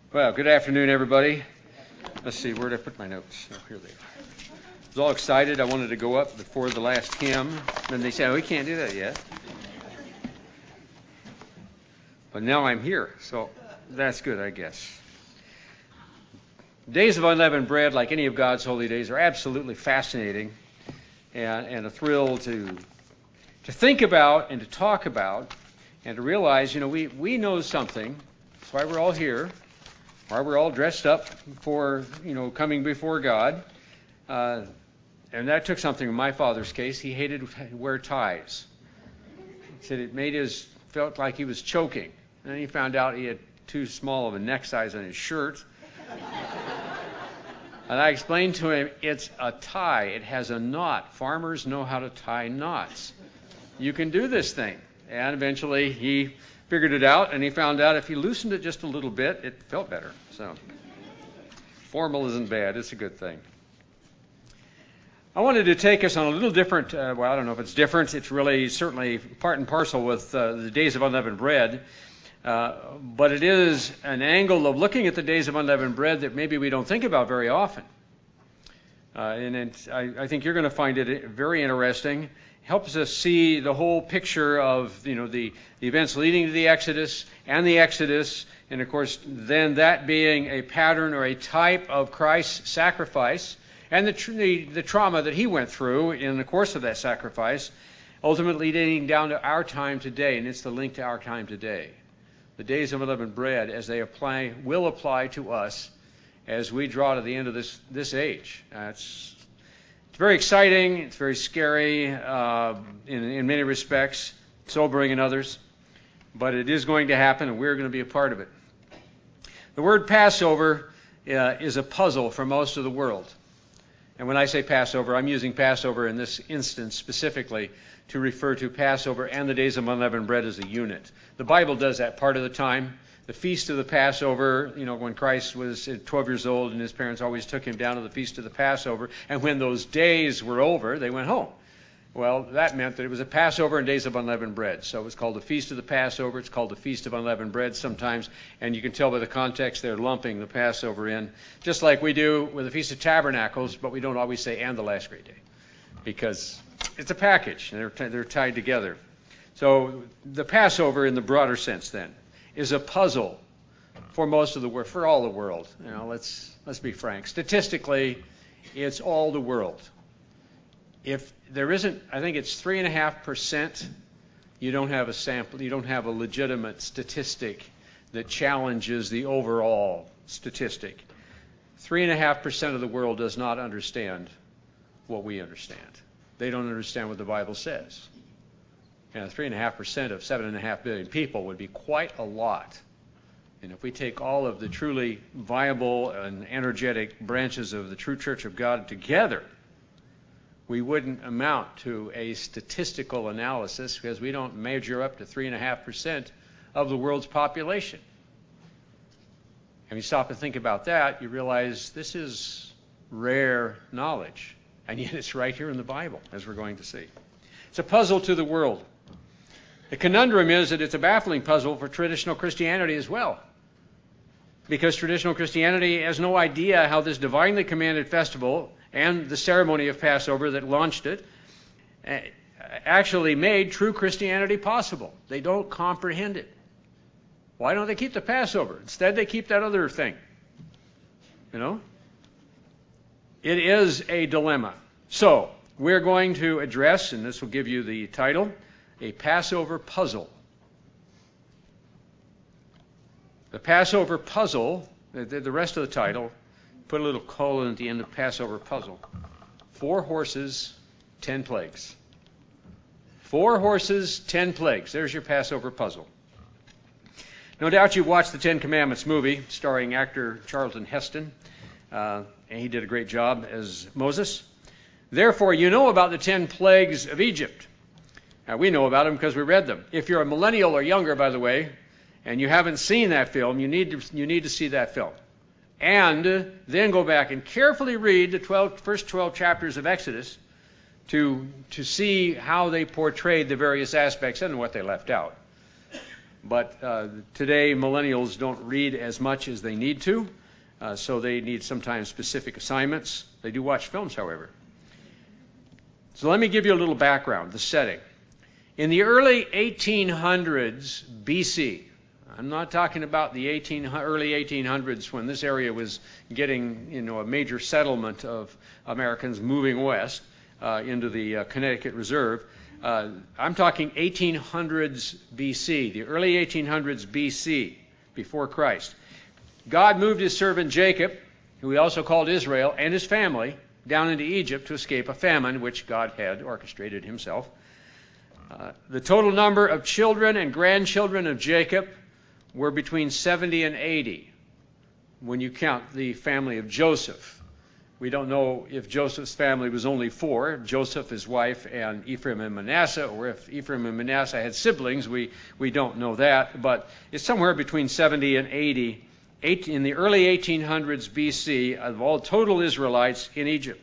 Well, good afternoon, everybody. Let's see, where did I put my notes? Oh, here they are. I was all excited. I wanted to go up before the last hymn. Then they said, we can't do that yet. But now I'm here, so that's good, I guess. Days of Unleavened Bread, like any of God's holy days, are absolutely fascinating and a thrill to think about and to talk about and to realize, we know something. That's why we're all here. Why we're all dressed up for, coming before God. And that took something in my father's case. He hated to wear ties. He said it felt like he was choking. And then he found out he had too small of a neck size on his shirt. And I explained to him, it's a tie. It has a knot. Farmers know how to tie knots. You can do this thing. And eventually he figured it out, and he found out if he loosened it just a little bit, it felt better. So formal isn't bad. It's a good thing. I wanted to take us on a little different, I don't know if it's different. It's really certainly part and parcel with the Days of Unleavened Bread. But it is an angle of looking at the Days of Unleavened Bread that maybe we don't think about very often. I think you're going to find it very interesting. Helps us see the whole picture of the events leading to the Exodus, and of course then that being a pattern or a type of Christ's sacrifice, and the trauma that he went through in the course of that sacrifice, ultimately leading down to our time today, and it's the link to our time today. The Days of Unleavened Bread, as they will apply to us as we draw to the end of this age. It's very exciting. It's very scary in many respects, sobering in others. But it is going to happen, and we're going to be a part of it. The word Passover is a puzzle for most of the world. And when I say Passover, I'm using Passover in this instance specifically to refer to Passover and the Days of Unleavened Bread as a unit. The Bible does that part of the time. The Feast of the Passover, when Christ was 12 years old and his parents always took him down to the Feast of the Passover, and when those days were over, they went home. Well, that meant that it was a Passover and Days of Unleavened Bread. So it was called the Feast of the Passover. It's called the Feast of Unleavened Bread sometimes, and you can tell by the context they're lumping the Passover in, just like we do with the Feast of Tabernacles, but we don't always say and the last great day, because it's a package, and they're tied together. So the Passover in the broader sense then is a puzzle for most of the world, for all the world. Let's be frank. Statistically, it's all the world. If there isn't, I think it's 3.5%, you don't have a sample, you don't have a legitimate statistic that challenges the overall statistic. 3.5% of the world does not understand what we understand. They don't understand what the Bible says. And 3.5% of 7.5 billion people would be quite a lot. And if we take all of the truly viable and energetic branches of the true Church of God together, we wouldn't amount to a statistical analysis because we don't measure up to 3.5% of the world's population. And you stop and think about that, you realize this is rare knowledge. And yet it's right here in the Bible, as we're going to see. It's a puzzle to the world. The conundrum is that it's a baffling puzzle for traditional Christianity as well. Because traditional Christianity has no idea how this divinely commanded festival and the ceremony of Passover that launched it actually made true Christianity possible. They don't comprehend it. Why don't they keep the Passover? Instead, they keep that other thing. It is a dilemma. So, we're going to address, and this will give you the title, a Passover puzzle. The Passover puzzle, the rest of the title, put a little colon at the end of Passover puzzle. 4 horses, 10 plagues. 4 horses, 10 plagues. There's your Passover puzzle. No doubt you've watched the Ten Commandments movie starring actor Charlton Heston. And he did a great job as Moses. Therefore, you know about the 10 plagues of Egypt. Now, we know about them because we read them. If you're a millennial or younger, by the way, and you haven't seen that film, you need to see that film. And then go back and carefully read the first 12 chapters of Exodus to see how they portrayed the various aspects and what they left out. But today, millennials don't read as much as they need to, so they need sometimes specific assignments. They do watch films, however. So let me give you a little background, the setting. In the early 1800s BC, I'm not talking about the early 1800s when this area was getting, a major settlement of Americans moving west into the Connecticut Reserve. I'm talking 1800s BC, the early 1800s BC, before Christ. God moved his servant Jacob, who he also called Israel, and his family down into Egypt to escape a famine which God had orchestrated himself. The total number of children and grandchildren of Jacob were between 70 and 80 when you count the family of Joseph. We don't know if Joseph's family was only 4, Joseph, his wife, and Ephraim and Manasseh, or if Ephraim and Manasseh had siblings. We don't know that, but it's somewhere between 70 and 80 in the early 1800s BC of all total Israelites in Egypt.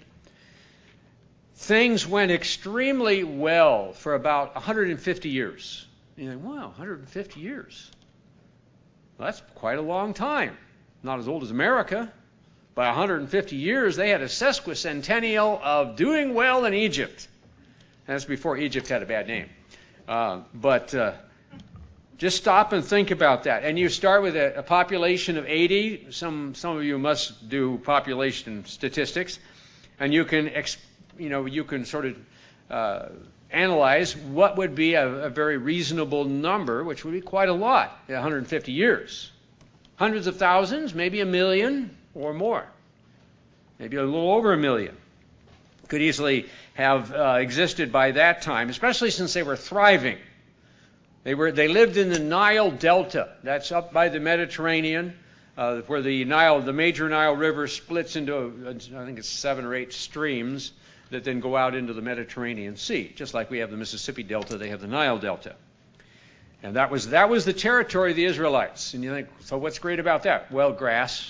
Things went extremely well for about 150 years. You think, wow, 150 years. Well, that's quite a long time. Not as old as America. By 150 years, they had a sesquicentennial of doing well in Egypt. That's before Egypt had a bad name. But just stop and think about that. And you start with a population of 80. Some of you must do population statistics, and you can sort of analyze what would be a very reasonable number, which would be quite a lot in 150 years. Hundreds of thousands, maybe 1 million or more. Maybe a little over 1 million. Could easily have existed by that time, especially since they were thriving. They lived in the Nile Delta. That's up by the Mediterranean, where the major Nile River splits into, I think it's 7 or 8 streams that then go out into the Mediterranean Sea. Just like we have the Mississippi Delta, they have the Nile Delta. And that was the territory of the Israelites. And you think, so what's great about that? Well, grass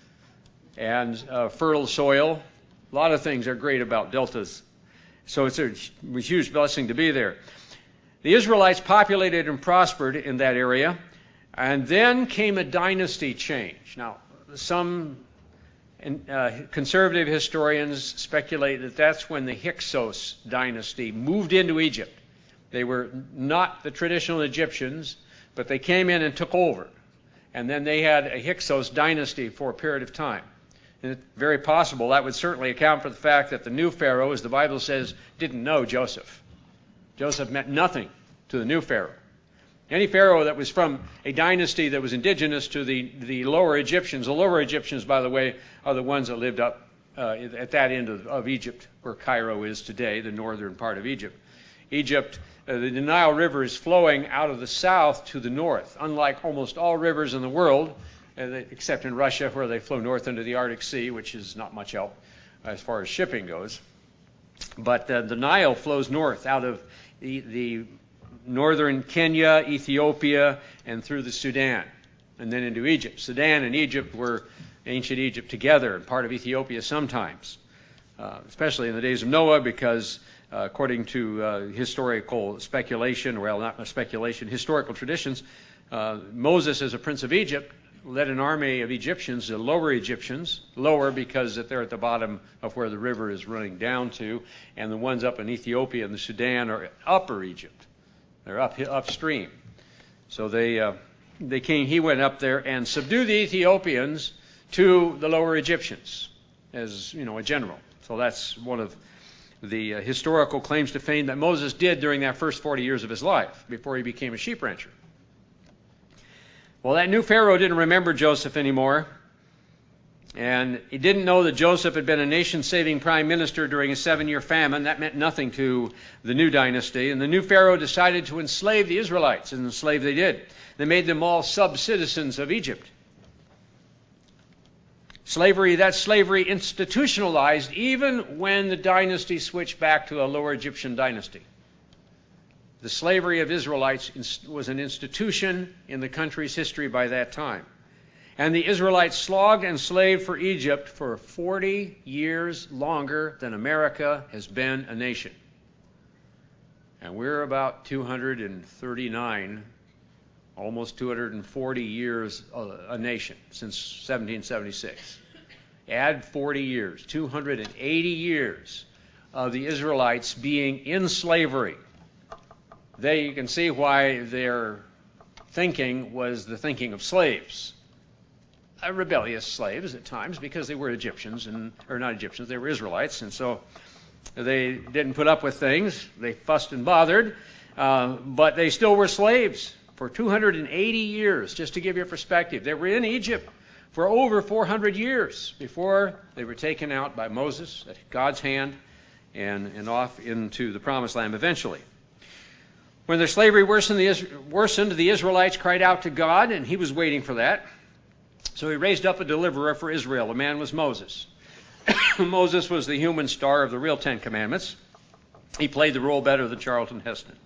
and fertile soil. A lot of things are great about deltas. So it's a huge blessing to be there. The Israelites populated and prospered in that area. And then came a dynasty change. Now, some conservative historians speculate that that's when the Hyksos dynasty moved into Egypt. They were not the traditional Egyptians, but they came in and took over. And then they had a Hyksos dynasty for a period of time. And it's very possible that would certainly account for the fact that the new Pharaoh, as the Bible says, didn't know Joseph. Joseph meant nothing to the new Pharaoh. Any Pharaoh that was from a dynasty that was indigenous to the lower Egyptians. The lower Egyptians, by the way, are the ones that lived up at that end of Egypt, where Cairo is today, the northern part of Egypt. Egypt, the Nile River is flowing out of the south to the north, unlike almost all rivers in the world, except in Russia, where they flow north into the Arctic Sea, which is not much help as far as shipping goes. But the Nile flows north out of the northern Kenya, Ethiopia, and through the Sudan, and then into Egypt. Sudan and Egypt were ancient Egypt together, and part of Ethiopia sometimes, especially in the days of Noah, because according to historical speculation, well, not speculation, historical traditions, Moses, as a prince of Egypt, led an army of Egyptians, the lower Egyptians, lower because they're at the bottom of where the river is running down to, and the ones up in Ethiopia and the Sudan are upper Egypt. They're upstream. So he went up there and subdued the Ethiopians to the lower Egyptians as, a general. So that's one of the historical claims to fame that Moses did during that first 40 years of his life before he became a sheep rancher. Well, that new Pharaoh didn't remember Joseph anymore, and he didn't know that Joseph had been a nation-saving prime minister during a 7-year famine. That meant nothing to the new dynasty, and the new Pharaoh decided to enslave the Israelites, and enslave they did. They made them all sub-citizens of Egypt. That slavery institutionalized even when the dynasty switched back to a lower Egyptian dynasty. The slavery of Israelites was an institution in the country's history by that time. And the Israelites slogged and slaved for Egypt for 40 years longer than America has been a nation. And we're about 239 almost 240 years a nation since 1776. Add 40 years, 280 years of the Israelites being in slavery. You can see why their thinking was the thinking of slaves. Rebellious slaves at times, because they were Egyptians, or not Egyptians, they were Israelites, and so they didn't put up with things. They fussed and bothered, but they still were slaves for 280 years, just to give you a perspective. They were in Egypt for over 400 years before they were taken out by Moses at God's hand and off into the Promised Land eventually. When their slavery worsened, the Israelites cried out to God, and he was waiting for that. So he raised up a deliverer for Israel. The man was Moses. Moses was the human star of the real Ten Commandments. He played the role better than Charlton Heston.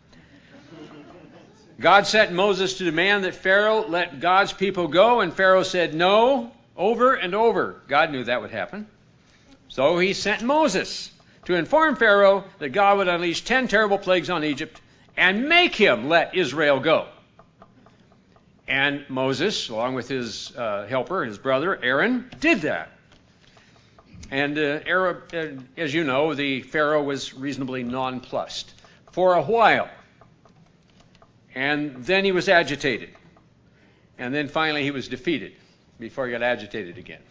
God sent Moses to demand that Pharaoh let God's people go, and Pharaoh said no over and over. God knew that would happen. So he sent Moses to inform Pharaoh that God would unleash 10 terrible plagues on Egypt and make him let Israel go. And Moses, along with his helper, his brother Aaron, did that. And as you know, the Pharaoh was reasonably nonplussed for a while. And then he was agitated. And then finally he was defeated before he got agitated again.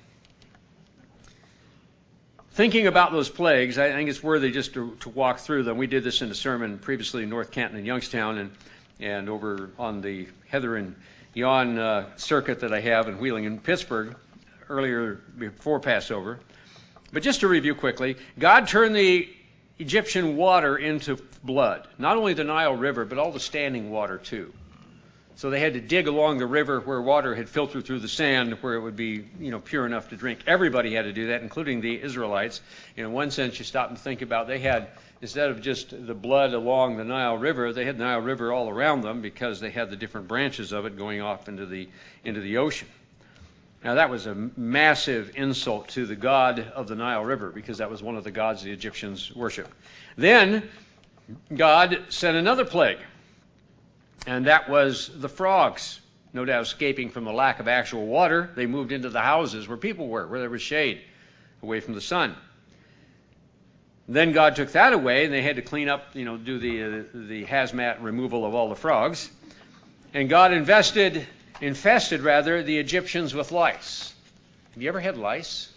Thinking about those plagues, I think it's worthy just to walk through them. We did this in a sermon previously in North Canton and Youngstown and over on the Heather and Yon circuit that I have in Wheeling and Pittsburgh earlier before Passover. But just to review quickly, God turned the Egyptian water into blood. Not only the Nile River, but all the standing water too. So they had to dig along the river where water had filtered through the sand where it would be, pure enough to drink. Everybody had to do that, including the Israelites. In one sense, you stop and think about, they had, instead of just the blood along the Nile River, they had the Nile River all around them because they had the different branches of it going off into the ocean. Now that was a massive insult to the god of the Nile River because that was one of the gods the Egyptians worshiped. Then God sent another plague. And that was the frogs. No doubt escaping from the lack of actual water, they moved into the houses where people were, where there was shade, away from the sun. Then God took that away, and they had to clean up, do the hazmat removal of all the frogs. And God infested the Egyptians with lice. Have you ever had lice?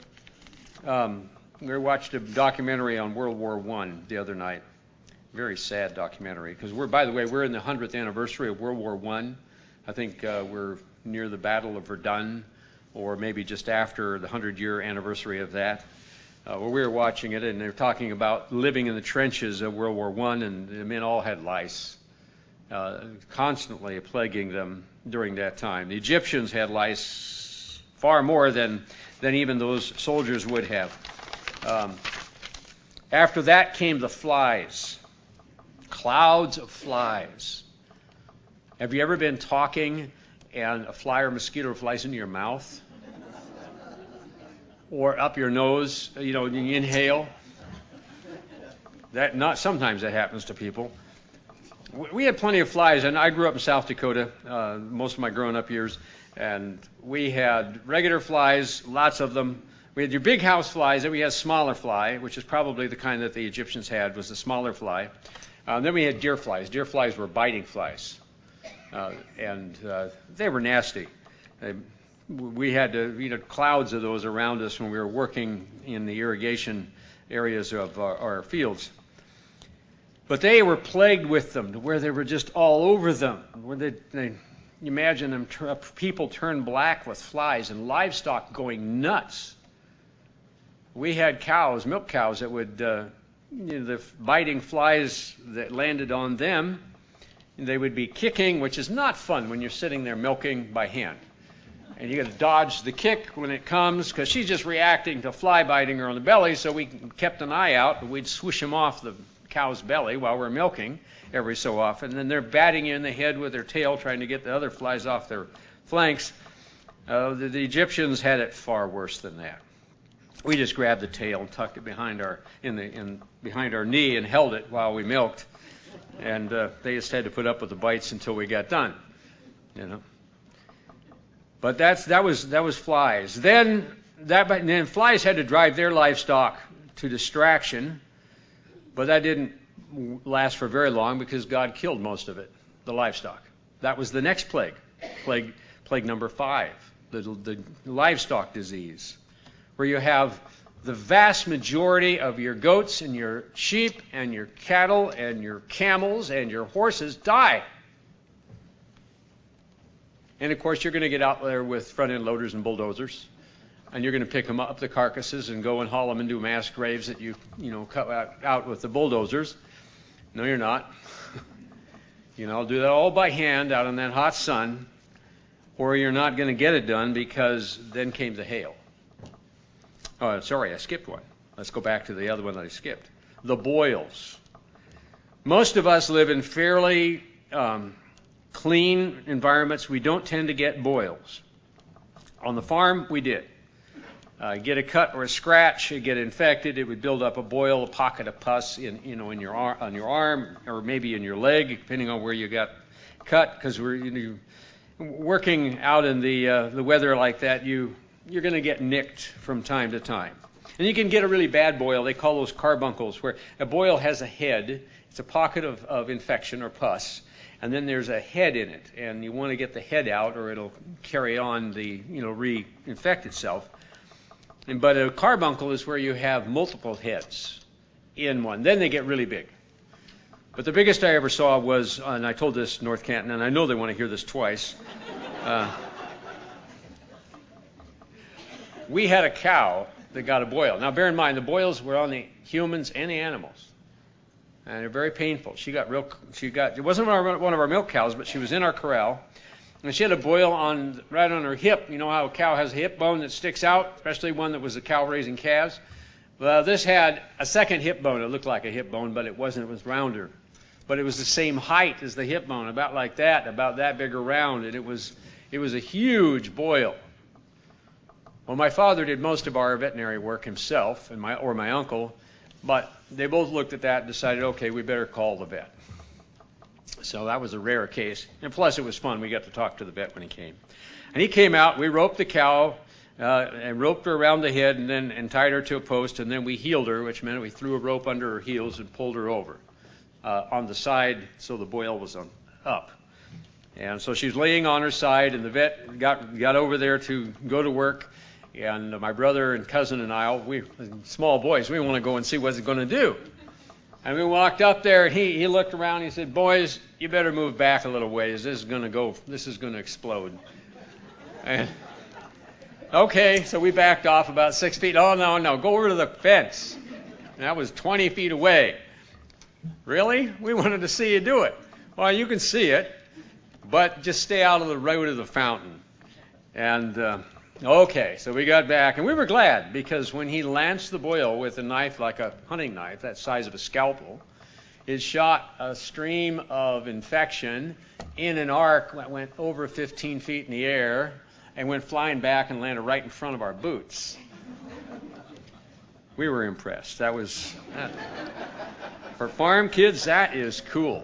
We watched a documentary on World War I the other night. Very sad documentary because we're in the 100th anniversary of World War I. I think we're near the Battle of Verdun, or maybe just after the 100-year anniversary of that. We were watching it, and they were talking about living in the trenches of World War I, and the men all had lice, constantly plaguing them during that time. The Egyptians had lice far more than even those soldiers would have. After that came the flies. Clouds of flies. Have you ever been talking and a fly or mosquito flies into your mouth? Or up your nose, you inhale? Sometimes that happens to people. We had plenty of flies, and I grew up in South Dakota most of my growing up years, and we had regular flies, lots of them. We had your big house flies, then we had smaller fly, which is probably the kind that the Egyptians had, was the smaller fly. Then we had deer flies. Deer flies were biting flies, and they were nasty. We had clouds of those around us when we were working in the irrigation areas of our fields. But they were plagued with them to where they were just all over them. You imagine them, people turn black with flies and livestock going nuts. We had cows, milk cows, that would... the biting flies that landed on them, they would be kicking, which is not fun when you're sitting there milking by hand. And you got to dodge the kick when it comes because she's just reacting to fly biting her on the belly, so we kept an eye out, and we'd swish them off the cow's belly while we're milking every so often. And then they're batting you in the head with their tail trying to get the other flies off their flanks. The Egyptians had it far worse than that. We just grabbed the tail and tucked it behind our knee and held it while we milked, and they just had to put up with the bites until we got done. you know. But that was flies. Then flies had to drive their livestock to distraction, but that didn't last for very long because God killed most of it, the livestock. That was the next plague number 5, the livestock disease, where you have the vast majority of your goats and your sheep and your cattle and your camels and your horses die. And of course, you're going to get out there with front-end loaders and bulldozers, and you're going to pick them up, the carcasses, and go and haul them into mass graves that you cut out with the bulldozers. No, you're not. I'll do that all by hand out in that hot sun, or you're not going to get it done because then came the hail. Oh, sorry, I skipped one. Let's go back to the other one that I skipped. The boils. Most of us live in fairly clean environments. We don't tend to get boils. On the farm, we did. Get a cut or a scratch, you get infected, it would build up a boil, a pocket of pus on your arm, or maybe in your leg, depending on where you got cut. Because we're working out in the weather like that, you're going to get nicked from time to time. And you can get a really bad boil. They call those carbuncles, where a boil has a head. It's a pocket of infection or pus. And then there's a head in it, and you want to get the head out, or it'll carry on reinfect itself. But a carbuncle is where you have multiple heads in one. Then they get really big. But the biggest I ever saw was, and I told this North Canton, and I know they want to hear this twice. We had a cow that got a boil. Now, bear in mind, the boils were on the humans and the animals. And they're very painful. It wasn't one of our milk cows, but she was in our corral. And she had a boil right on her hip. You know how a cow has a hip bone that sticks out, especially one that was a cow raising calves? Well, this had a second hip bone. It looked like a hip bone, but it wasn't. It was rounder. But it was the same height as the hip bone, about like that, about that big around. And it was a huge boil. Well, my father did most of our veterinary work himself, and my uncle, but they both looked at that and decided, okay, we better call the vet. So that was a rare case. And plus, it was fun. We got to talk to the vet when he came. And he came out. We roped the cow and roped her around the head and tied her to a post. And then we heeled her, which meant we threw a rope under her heels and pulled her over on the side so the boil was up. And so she was laying on her side, and the vet got over there to go to work. And my brother and cousin and I, we small boys, we want to go and see what's it going to do. And we walked up there, and he looked around, and he said, "Boys, you better move back a little ways. This is going to explode." And, okay, so we backed off about 6 feet. Oh, no, go over to the fence. And that was 20 feet away. Really? We wanted to see you do it. Well, you can see it, but just stay out of the road of the fountain. And okay, so we got back, and we were glad, because when he lanced the boil with a knife like a hunting knife, that size of a scalpel, it shot a stream of infection in an arc that went over 15 feet in the air and went flying back and landed right in front of our boots. We were impressed. For farm kids, that is cool.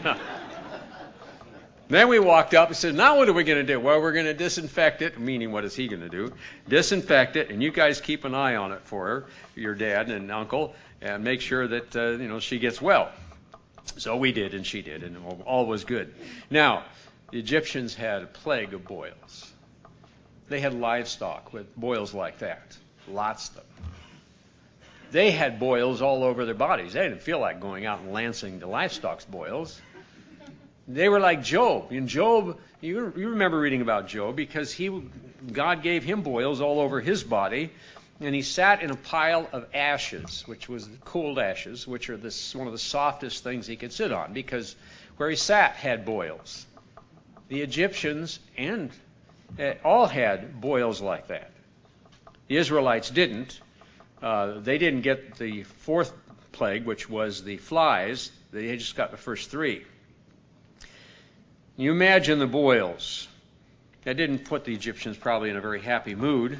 Then we walked up and said, "Now what are we going to do?" "Well, we're going to disinfect it," meaning what is he going to do? "Disinfect it, and you guys keep an eye on it for her, your dad and uncle, and make sure that she gets well." So we did, and she did, and all was good. Now, the Egyptians had a plague of boils. They had livestock with boils like that, lots of them. They had boils all over their bodies. They didn't feel like going out and lancing the livestock's boils. They were like Job. In Job, you remember reading about Job, because God gave him boils all over his body, and he sat in a pile of ashes, which was cold ashes, which are one of the softest things he could sit on, because where he sat had boils. The Egyptians all had boils like that. The Israelites didn't. They didn't get the fourth plague, which was the flies. They just got the first 3. You imagine the boils. That didn't put the Egyptians probably in a very happy mood.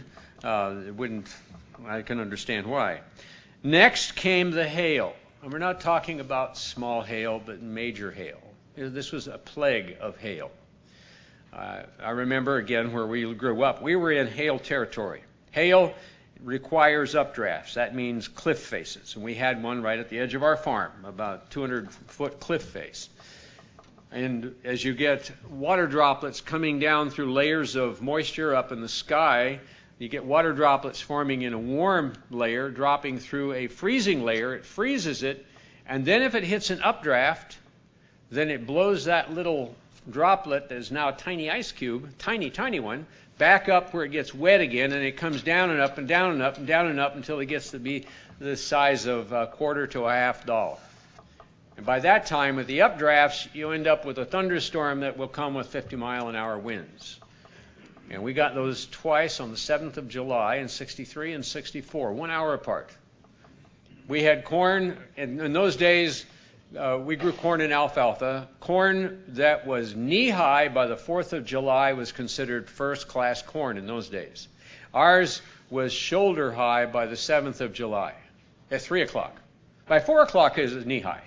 I can understand why. Next came the hail. And we're not talking about small hail, but major hail. This was a plague of hail. I remember, again, where we grew up. We were in hail territory. Hail requires updrafts. That means cliff faces. And we had one right at the edge of our farm, about 200-foot cliff face. And as you get water droplets coming down through layers of moisture up in the sky, you get water droplets forming in a warm layer, dropping through a freezing layer. It freezes it, and then if it hits an updraft, then it blows that little droplet that is now a tiny ice cube, tiny one, back up where it gets wet again, and it comes down and up and down and up and down and up until it gets to be the size of a quarter to a $50. And by that time, with the updrafts, you end up with a thunderstorm that will come with 50-mile-an-hour winds. And we got those twice on the 7th of July in 63 and 64, 1 hour apart. We had corn, and in those days, we grew corn and alfalfa. Corn that was knee-high by the 4th of July was considered first-class corn in those days. Ours was shoulder-high by the 7th of July at 3 o'clock. By 4 o'clock, it was knee-high.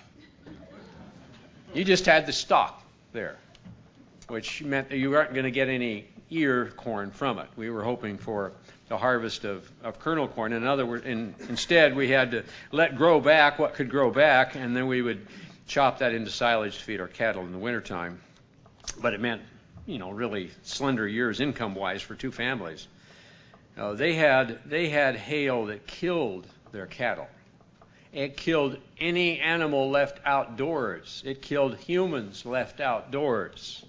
You just had the stalk there, which meant that you weren't going to get any ear corn from it. We were hoping for the harvest of kernel corn. In other words, instead, we had to let grow back what could grow back, and then we would chop that into silage to feed our cattle in the wintertime. But it meant, really slender years income-wise for two families. They had hail that killed their cattle. It killed any animal left outdoors. It killed humans left outdoors.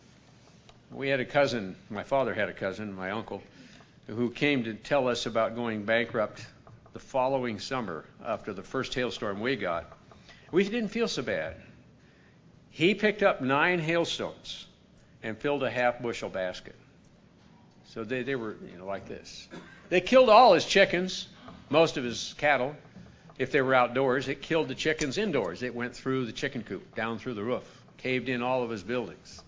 We had a cousin, my father had a cousin, my uncle, who came to tell us about going bankrupt the following summer after the first hailstorm we got. We didn't feel so bad. He picked up 9 hailstones and filled a half-bushel basket. So they were like this. They killed all his chickens, most of his cattle. If they were outdoors, it killed the chickens indoors. It went through the chicken coop, down through the roof, caved in all of his buildings,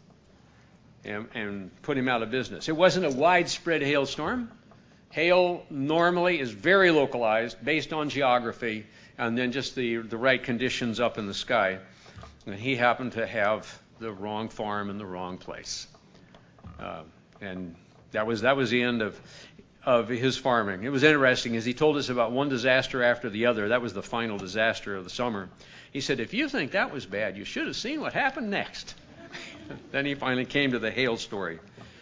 and put him out of business. It wasn't a widespread hailstorm. Hail normally is very localized based on geography and then just the right conditions up in the sky. And he happened to have the wrong farm in the wrong place. And that was the end of his farming. It was interesting as he told us about one disaster after the other. That was the final disaster of the summer. He said, if you think that was bad, you should have seen what happened next. Then he finally came to the hail story.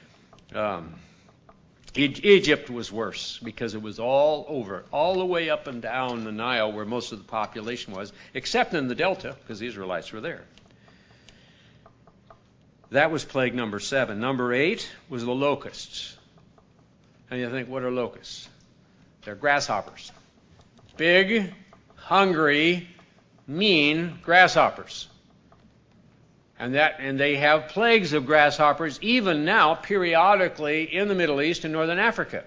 Egypt was worse because it was all over, all the way up and down the Nile where most of the population was, except in the Delta because the Israelites were there. That was plague number 7. Number 8 was the locusts. And you think, what are locusts? They're grasshoppers. Big, hungry, mean grasshoppers. And they have plagues of grasshoppers even now, periodically, in the Middle East and Northern Africa.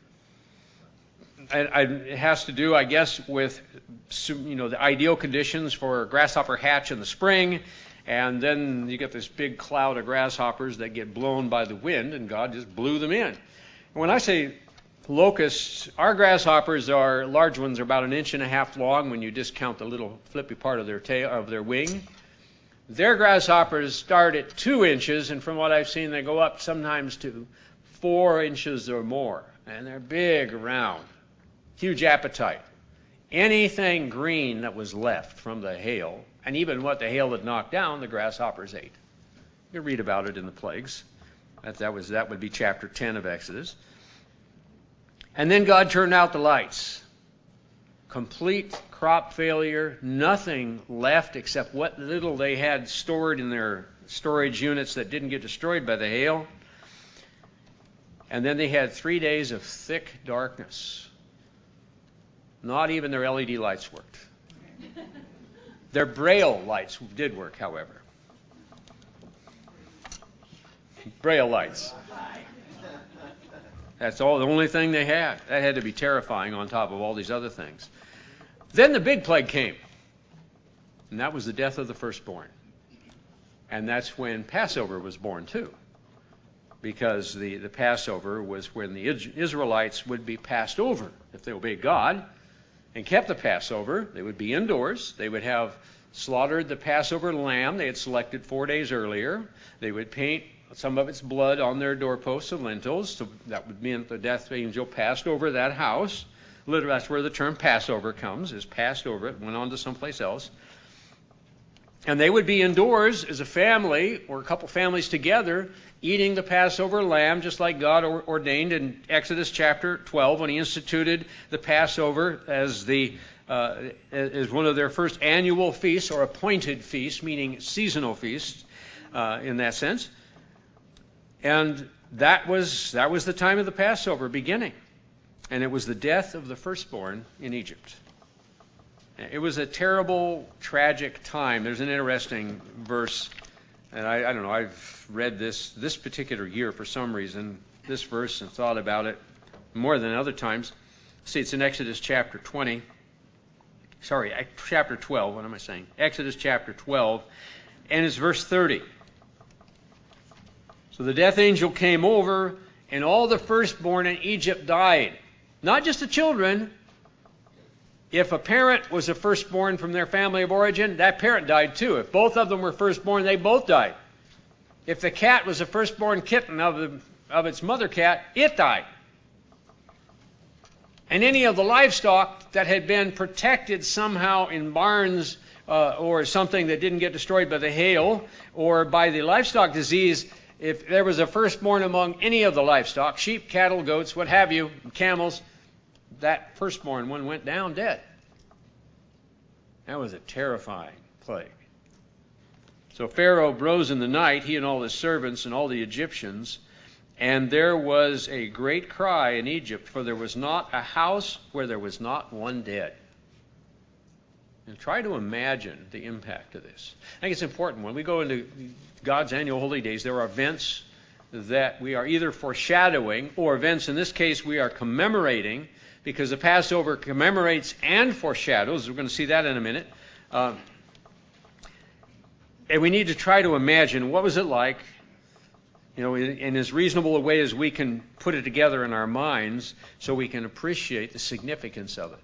It has to do, I guess, with the ideal conditions for grasshopper hatch in the spring, and then you get this big cloud of grasshoppers that get blown by the wind, and God just blew them in. When I say locusts, our grasshoppers are large ones, are about 1.5 inches long when you discount the little flippy part of their tail, of their wing. Their grasshoppers start at 2 inches, and from what I've seen, they go up sometimes to 4 inches or more. And they're big around, huge appetite. Anything green that was left from the hail, and even what the hail had knocked down, the grasshoppers ate. You read about it in the plagues. That would be chapter 10 of Exodus. And then God turned out the lights. Complete crop failure, nothing left except what little they had stored in their storage units that didn't get destroyed by the hail. And then they had 3 days of thick darkness. Not even their LED lights worked. Their Braille lights did work, however. Braille lights. That's the only thing they had. That had to be terrifying on top of all these other things. Then the big plague came, and that was the death of the firstborn. And that's when Passover was born too, because the Passover was when the Israelites would be passed over. If they obeyed God and kept the Passover, they would be indoors. They would have slaughtered the Passover lamb they had selected 4 days earlier. They would paint some of its blood on their doorposts and lintels. So that would mean the death angel passed over that house. Literally, that's where the term Passover comes, is passed over it, went on to someplace else. And they would be indoors as a family or a couple families together eating the Passover lamb, just like God ordained in Exodus chapter 12 when he instituted the Passover as one of their first annual feasts, or appointed feasts, meaning seasonal feasts in that sense. And that was the time of the Passover beginning. And it was the death of the firstborn in Egypt. It was a terrible, tragic time. There's an interesting verse, and I don't know, I've read this particular year for some reason, this verse, and thought about it more than other times. See, it's in Exodus chapter 20. Sorry, chapter 12, what am I saying? Exodus chapter 12, and it's verse 30. So the death angel came over, and all the firstborn in Egypt died. Not just the children. If a parent was a firstborn from their family of origin, that parent died too. If both of them were firstborn, they both died. If the cat was a firstborn kitten of its mother cat, it died. And any of the livestock that had been protected somehow in barns or something that didn't get destroyed by the hail or by the livestock disease, if there was a firstborn among any of the livestock, sheep, cattle, goats, what have you, camels, that firstborn one went down dead. That was a terrifying plague. So Pharaoh rose in the night, he and all his servants and all the Egyptians, and there was a great cry in Egypt, for there was not a house where there was not one dead. And try to imagine the impact of this. I think it's important. When we go into God's annual holy days, there are events that we are either foreshadowing, or events in this case we are commemorating, because the Passover commemorates and foreshadows. We're going to see that in a minute. And we need to try to imagine what was it like, in as reasonable a way as we can put it together in our minds so we can appreciate the significance of it.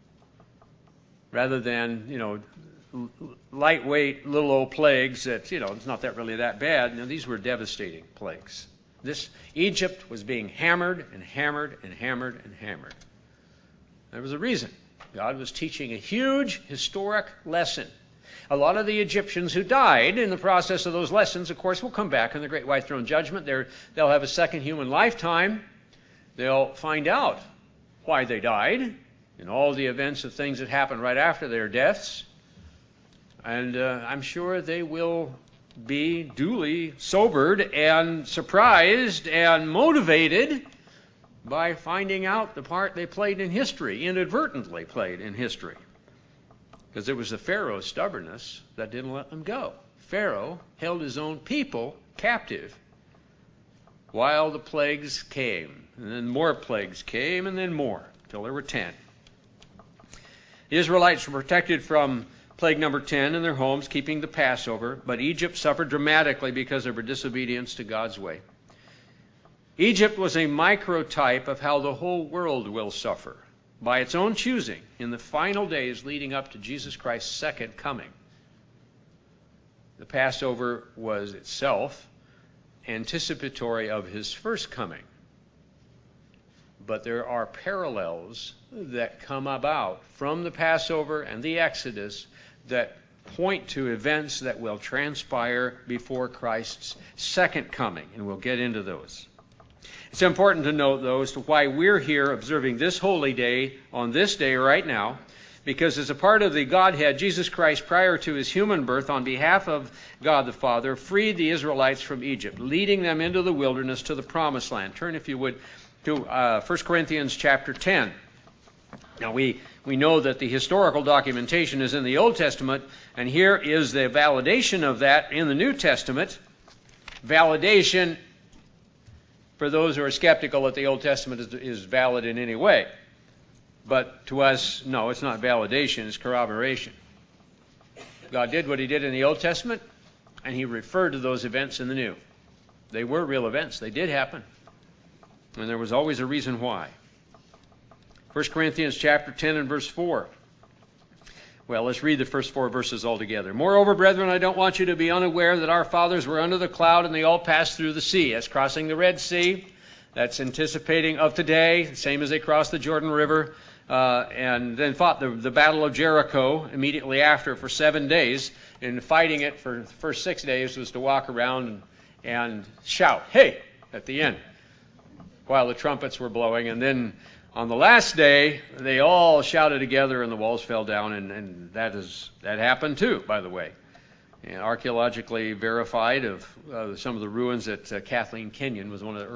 Rather than, lightweight little old plagues that, it's not really that bad. These were devastating plagues. Egypt was being hammered and hammered and hammered and hammered. There was a reason. God was teaching a huge historic lesson. A lot of the Egyptians who died in the process of those lessons, of course, will come back in the Great White Throne Judgment. They'll have a second human lifetime. They'll find out why they died and all the events of things that happened right after their deaths. And I'm sure they will be duly sobered and surprised and motivated by finding out the part they played in history, inadvertently played in history. Because it was the Pharaoh's stubbornness that didn't let them go. Pharaoh held his own people captive while the plagues came. And then more plagues came, and then more, until there were 10. The Israelites were protected from plague number 10 in their homes, keeping the Passover, but Egypt suffered dramatically because of her disobedience to God's way. Egypt was a microtype of how the whole world will suffer by its own choosing in the final days leading up to Jesus Christ's second coming. The Passover was itself anticipatory of his first coming. But there are parallels that come about from the Passover and the Exodus that point to events that will transpire before Christ's second coming, and we'll get into those. It's important to note, though, as to why we're here observing this holy day on this day right now, because as a part of the Godhead, Jesus Christ, prior to his human birth, on behalf of God the Father, freed the Israelites from Egypt, leading them into the wilderness to the Promised Land. Turn, if you would, to 1 Corinthians chapter 10. Now, we know that the historical documentation is in the Old Testament, and here is the validation of that in the New Testament. Validation for those who are skeptical that the Old Testament is valid in any way. But to us, no, it's not validation, it's corroboration. God did what he did in the Old Testament, and he referred to those events in the New. They were real events. They did happen. And there was always a reason why. 1 Corinthians chapter 10 and verse 4. Well, let's read the first 4 verses altogether. Moreover, brethren, I don't want you to be unaware that our fathers were under the cloud and they all passed through the sea. That's crossing the Red Sea. That's anticipating of today, same as they crossed the Jordan River, and then fought the Battle of Jericho immediately after for 7 days. And fighting it for the first 6 days was to walk around and shout, "Hey!" at the end, while the trumpets were blowing. And then on the last day, they all shouted together and the walls fell down, and that happened too, by the way. And archaeologically verified of some of the ruins at Kathleen Kenyon was one of the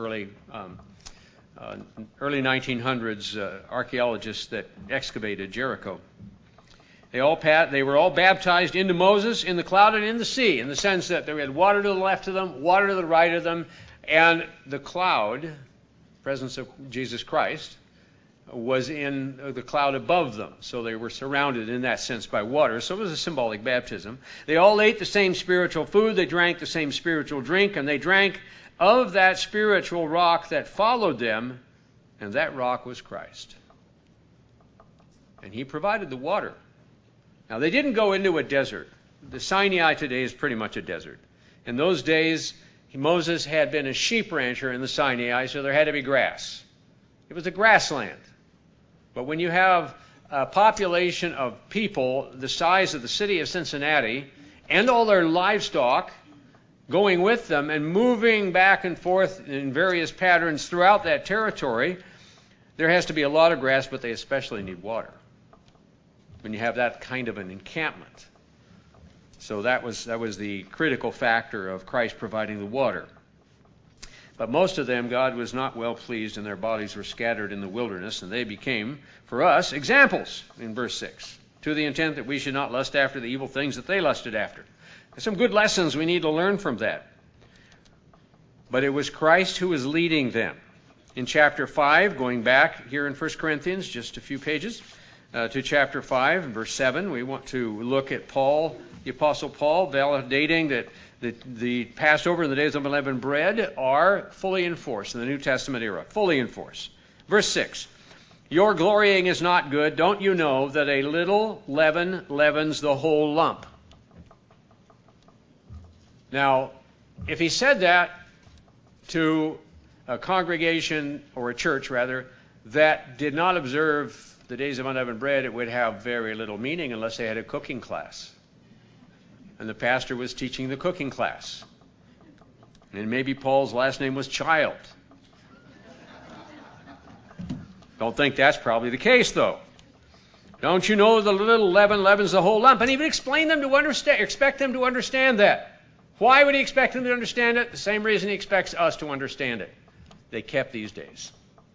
early 1900s archaeologists that excavated Jericho. They were all baptized into Moses in the cloud and in the sea, in the sense that they had water to the left of them, water to the right of them, and the cloud, presence of Jesus Christ, was in the cloud above them. So they were surrounded in that sense by water. So it was a symbolic baptism. They all ate the same spiritual food. They drank the same spiritual drink. And they drank of that spiritual rock that followed them. And that rock was Christ. And he provided the water. Now, they didn't go into a desert. The Sinai today is pretty much a desert. In those days, Moses had been a sheep rancher in the Sinai, so there had to be grass. It was a grassland. But when you have a population of people the size of the city of Cincinnati and all their livestock going with them and moving back and forth in various patterns throughout that territory, there has to be a lot of grass, but they especially need water when you have that kind of an encampment. So that was the critical factor of Christ providing the water. But most of them, God was not well pleased, and their bodies were scattered in the wilderness, and they became, for us, examples in verse 6, to the intent that we should not lust after the evil things that they lusted after. There's some good lessons we need to learn from that. But it was Christ who was leading them. In chapter 5, going back here in 1 Corinthians, just a few pages, to chapter 5, verse 7, we want to look at Paul, the Apostle Paul, validating that the Passover and the days of unleavened bread are fully in force in the New Testament era, fully in force. Verse 6, your glorying is not good. Don't you know that a little leaven leavens the whole lump? Now, if he said that to a congregation, or a church rather, that did not observe the days of unleavened bread, it would have very little meaning unless they had a cooking class. And the pastor was teaching the cooking class. And maybe Paul's last name was Child. Don't think that's probably the case, though. Don't you know the little leaven leavens the whole lump? And he would explain them to understand, expect them to understand that. Why would he expect them to understand it? The same reason he expects us to understand it. They kept these days.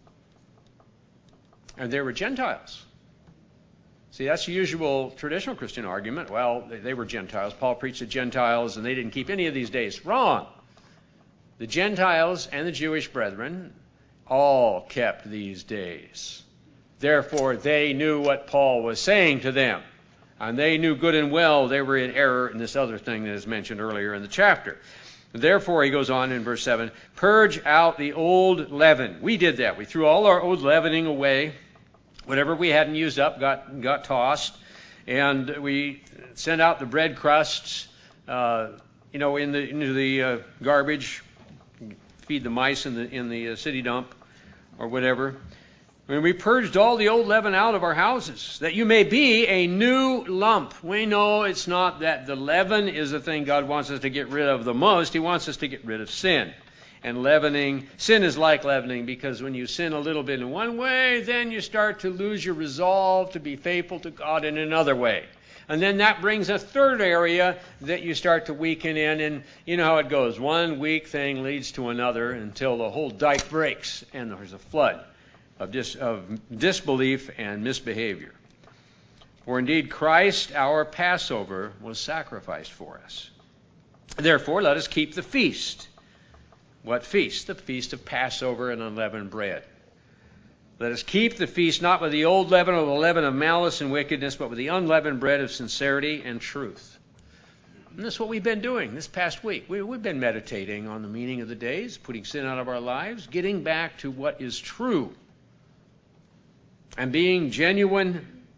And they were Gentiles. See, that's the usual traditional Christian argument. Well, they were Gentiles. Paul preached to Gentiles, and they didn't keep any of these days. Wrong. The Gentiles and the Jewish brethren all kept these days. Therefore, they knew what Paul was saying to them. And they knew good and well they were in error in this other thing that is mentioned earlier in the chapter. Therefore, he goes on in verse 7, purge out the old leaven. We did that. We threw all our old leavening away. Whatever we hadn't used up got tossed, and we sent out the bread crusts, into the garbage, feed the mice in the city dump, or whatever. And we purged all the old leaven out of our houses, that you may be a new lump. We know it's not that the leaven is the thing God wants us to get rid of the most. He wants us to get rid of sin. And sin is like leavening, because when you sin a little bit in one way, then you start to lose your resolve to be faithful to God in another way. And then that brings a third area that you start to weaken in, and you know how it goes. One weak thing leads to another until the whole dike breaks and there's a flood of disbelief and misbehavior. For indeed Christ, our Passover, was sacrificed for us. Therefore, let us keep the feast. What feast? The feast of Passover and unleavened bread. Let us keep the feast not with the old leaven or the leaven of malice and wickedness, but with the unleavened bread of sincerity and truth. And that's what we've been doing this past week. We've been meditating on the meaning of the days, putting sin out of our lives, getting back to what is true, and being genuine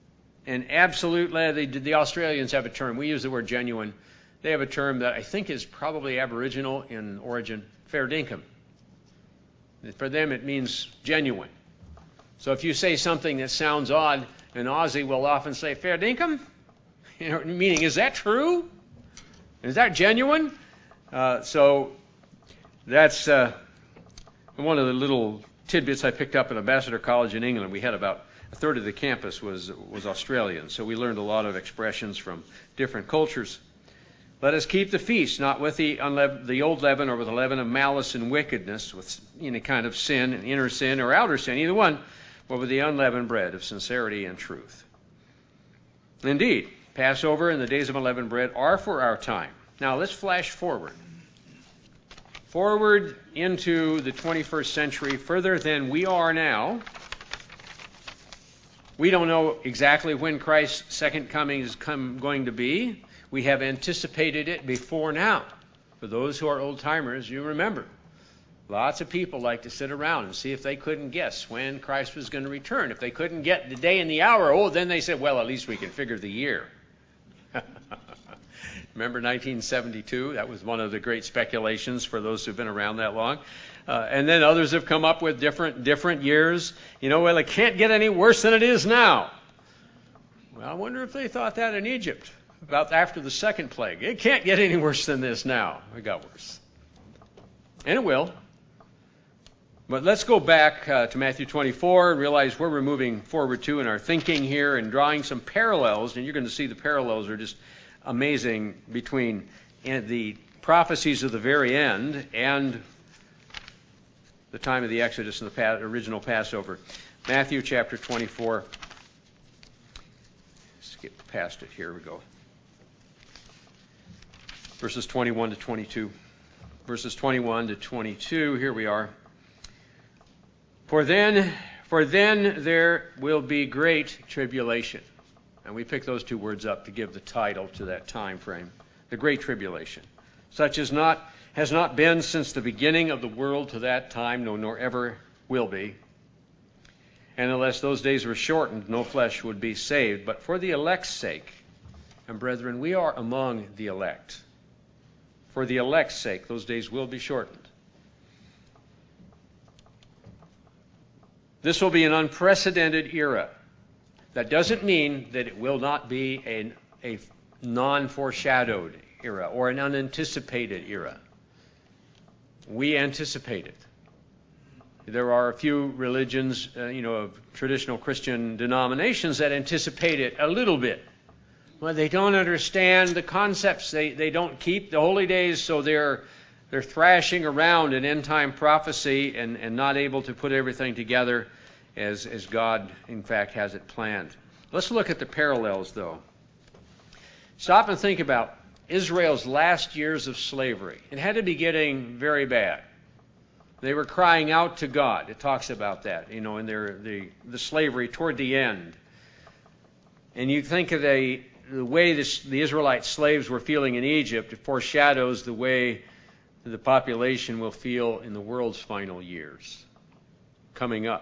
And absolutely, the Australians have a term. We use the word genuine. They have a term that I think is probably Aboriginal in origin, fair dinkum. For them, it means genuine. So if you say something that sounds odd, an Aussie will often say, fair dinkum? Meaning, is that true? Is that genuine? So that's one of the little tidbits I picked up at Ambassador College in England. We had about a third of the campus was Australian, so we learned a lot of expressions from different cultures. Let us keep the feast, not with the old leaven or with the leaven of malice and wickedness, with any kind of sin, inner sin or outer sin, either one, but with the unleavened bread of sincerity and truth. Indeed, Passover and the days of unleavened bread are for our time. Now let's flash forward. Forward into the 21st century, further than we are now. We don't know exactly when Christ's second coming is going to be. We have anticipated it before now. For those who are old-timers, you remember. Lots of people like to sit around and see if they couldn't guess when Christ was going to return. If they couldn't get the day and the hour, then they said, well, at least we can figure the year. Remember 1972? That was one of the great speculations for those who've been around that long. And then others have come up with different years. Well, it can't get any worse than it is now. Well, I wonder if they thought that in Egypt, about after the second plague. It can't get any worse than this now. It got worse. And it will. But let's go back to Matthew 24 and realize where we're moving forward to in our thinking here and drawing some parallels. And you're going to see the parallels are just amazing between the prophecies of the very end and the time of the Exodus and the original Passover. Matthew chapter 24. Skip past it. Here we go. Verses 21 to 22. Verses 21 to 22. Here we are. For then there will be great tribulation. And we pick those two words up to give the title to that time frame. The Great Tribulation. Such has not been since the beginning of the world to that time, no, nor ever will be. And unless those days were shortened, no flesh would be saved. But for the elect's sake, and brethren, we are among the elect. For the elect's sake, those days will be shortened. This will be an unprecedented era. That doesn't mean that it will not be a non-foreshadowed era or an unanticipated era. We anticipate it. There are a few religions, of traditional Christian denominations that anticipate it a little bit. Well, they don't understand the concepts. They don't keep the holy days, so they're thrashing around in end-time prophecy and not able to put everything together as God, in fact, has it planned. Let's look at the parallels, though. Stop and think about Israel's last years of slavery. It had to be getting very bad. They were crying out to God. It talks about that, in the slavery toward the end. And you think of the way the Israelite slaves were feeling in Egypt, it foreshadows the way the population will feel in the world's final years coming up.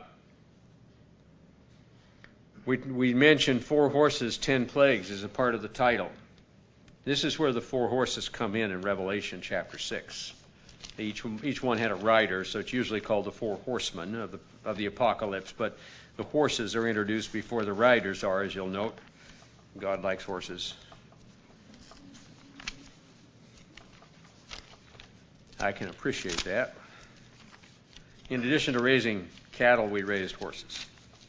We mentioned 4 horses, 10 plagues as a part of the title. This is where the 4 horses come in Revelation chapter 6. Each one had a rider, so it's usually called the 4 horsemen of the apocalypse. But the horses are introduced before the riders are, as you'll note. God likes horses. I can appreciate that. In addition to raising cattle, we raised horses.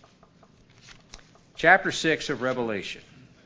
Chapter 6 of Revelation.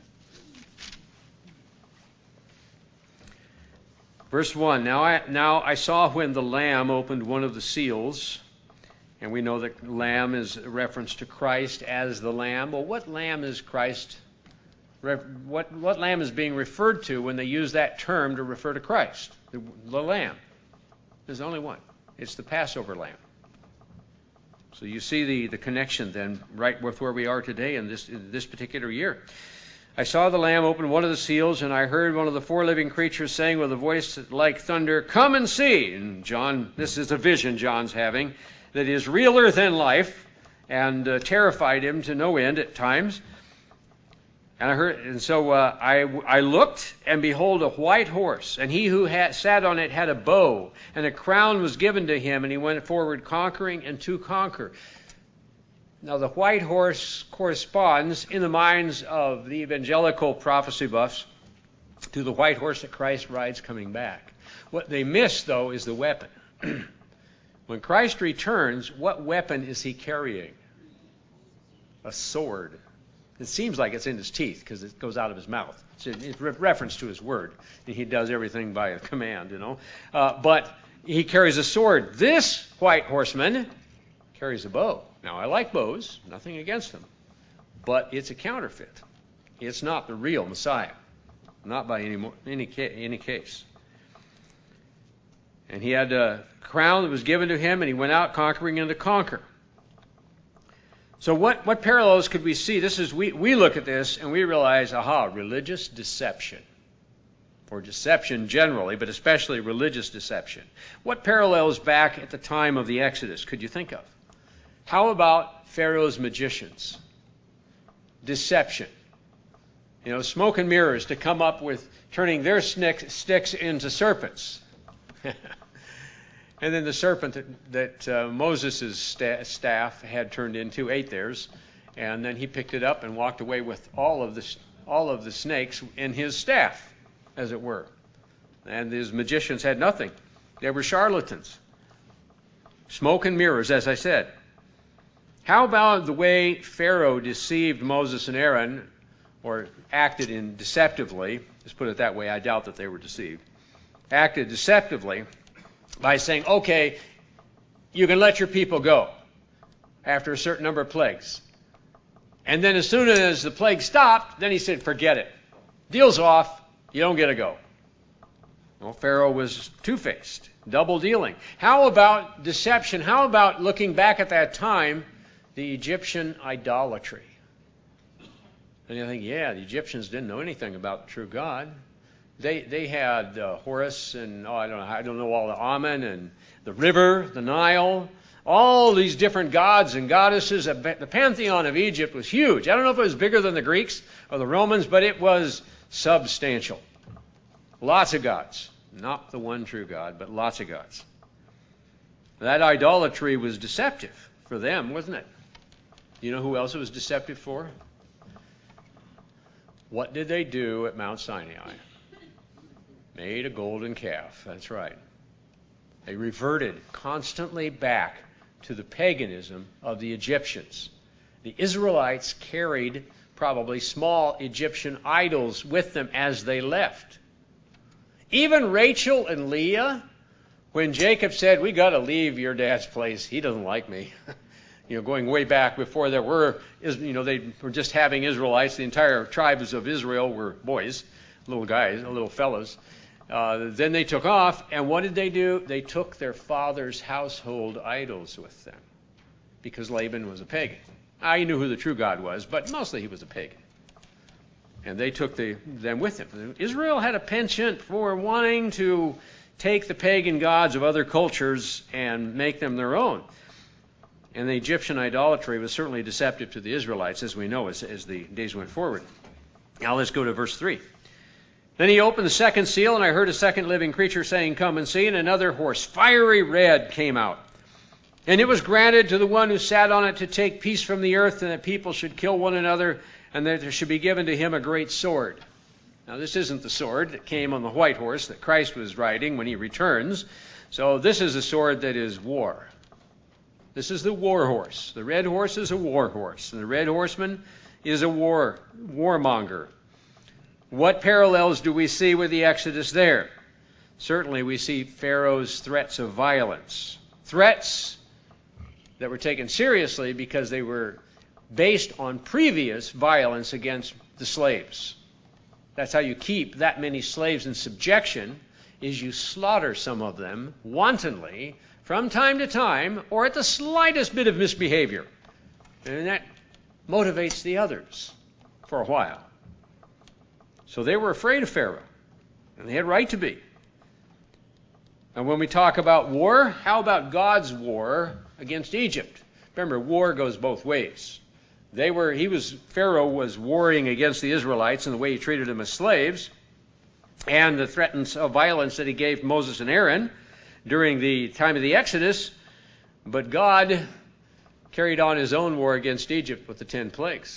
Verse 1, Now I saw when the Lamb opened one of the seals, and we know that Lamb is a reference to Christ as the Lamb. Well, what Lamb is Christ? What Lamb is being referred to when they use that term to refer to Christ? The Lamb. There's only one. It's the Passover Lamb. So you see the connection then right with where we are today in this particular year. I saw the Lamb open one of the seals, and I heard one of the 4 living creatures saying with a voice like thunder, "Come and see." And John, this is a vision John's having that is realer than life and terrified him to no end at times. And so I looked, and behold, a white horse, and he who sat on it had a bow, and a crown was given to him, and he went forward conquering and to conquer. Now, the white horse corresponds, in the minds of the evangelical prophecy buffs, to the white horse that Christ rides coming back. What they miss, though, is the weapon. When Christ returns, what weapon is he carrying? A sword. It seems like it's in his teeth because it goes out of his mouth. It's a reference to his word. He does everything by a command, But he carries a sword. This white horseman carries a bow. Now, I like bows, nothing against them, but it's a counterfeit. It's not the real Messiah, not by any case. And he had a crown that was given to him, and he went out conquering and to conquer. So what parallels could we see? We look at this and we realize, religious deception. Or deception generally, but especially religious deception. What parallels back at the time of the Exodus could you think of? How about Pharaoh's magicians? Deception. Smoke and mirrors to come up with turning their sticks into serpents. And then the serpent that Moses' staff had turned into ate theirs, and then he picked it up and walked away with all of the snakes in his staff, as it were. And his magicians had nothing. They were charlatans. Smoke and mirrors, as I said. How about the way Pharaoh deceived Moses and Aaron, or acted deceptively? Let's put it that way. I doubt that they were deceived. Acted deceptively by saying, okay, you can let your people go after a certain number of plagues. And then as soon as the plague stopped, then he said, forget it. Deal's off. You don't get to go. Well, Pharaoh was two-faced, double dealing. How about deception? How about looking back at that time, the Egyptian idolatry? And you think, the Egyptians didn't know anything about the true God. They had Horus and I don't know all the Amen and the river, the Nile, all these different gods and goddesses. The pantheon of Egypt was huge. I don't know if it was bigger than the Greeks or the Romans, but it was substantial. Lots of gods. Not the one true God, but lots of gods. That idolatry was deceptive for them, wasn't it? You know who else it was deceptive for? What did they do at Mount Sinai? Made a golden calf. That's right. They reverted constantly back to the paganism of the Egyptians. The Israelites carried probably small Egyptian idols with them as they left. Even Rachel and Leah, when Jacob said, we got to leave your dad's place, he doesn't like me. Going way back before there were, they were just having Israelites. The entire tribes of Israel were boys, little guys, little fellows. Then they took off, and what did they do? They took their father's household idols with them, because Laban was a pagan. He knew who the true God was, but mostly he was a pagan. And they took them with them. Israel had a penchant for wanting to take the pagan gods of other cultures and make them their own. And the Egyptian idolatry was certainly deceptive to the Israelites, as we know, as the days went forward. Now let's go to verse 3. Then he opened the second seal, and I heard a second living creature saying, come and see, and another horse, fiery red, came out. And it was granted to the one who sat on it to take peace from the earth, and that people should kill one another, and that there should be given to him a great sword. Now this isn't the sword that came on the white horse that Christ was riding when he returns. So this is a sword that is war. This is the war horse. The red horse is a war horse, and the red horseman is a warmonger. What parallels do we see with the Exodus there? Certainly we see Pharaoh's threats of violence. Threats that were taken seriously because they were based on previous violence against the slaves. That's how you keep that many slaves in subjection, is you slaughter some of them wantonly from time to time or at the slightest bit of misbehavior. And that motivates the others for a while. So they were afraid of Pharaoh, and they had right to be. And when we talk about war, how about God's war against Egypt? Remember, war goes both ways. Pharaoh was warring against the Israelites in the way he treated them as slaves, and the threats of violence that he gave Moses and Aaron during the time of the Exodus. But God carried on his own war against Egypt with the 10 plagues.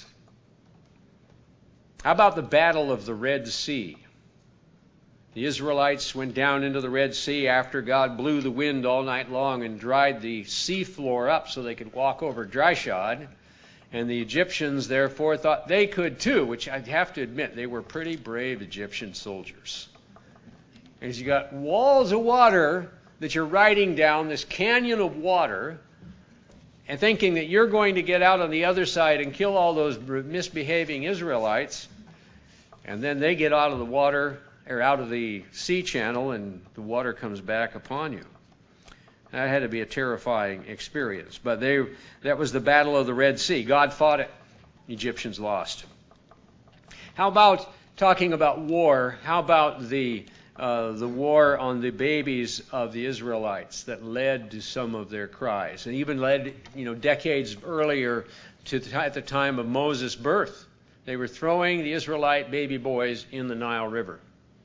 How about the battle of the Red Sea? The Israelites went down into the Red Sea after God blew the wind all night long and dried the sea floor up so they could walk over dry shod. And the Egyptians, therefore, thought they could too, which I'd have to admit, they were pretty brave Egyptian soldiers. Because you got walls of water that you're riding down, this canyon of water, and thinking that you're going to get out on the other side and kill all those misbehaving Israelites, and then they get out of the water, or out of the sea channel, and the water comes back upon you. That had to be a terrifying experience. But that was the battle of the Red Sea. God fought it. Egyptians lost. How about talking about war? How about the war on the babies of the Israelites that led to some of their cries, and even led, decades earlier at the time of Moses' birth? They were throwing the Israelite baby boys in the Nile River.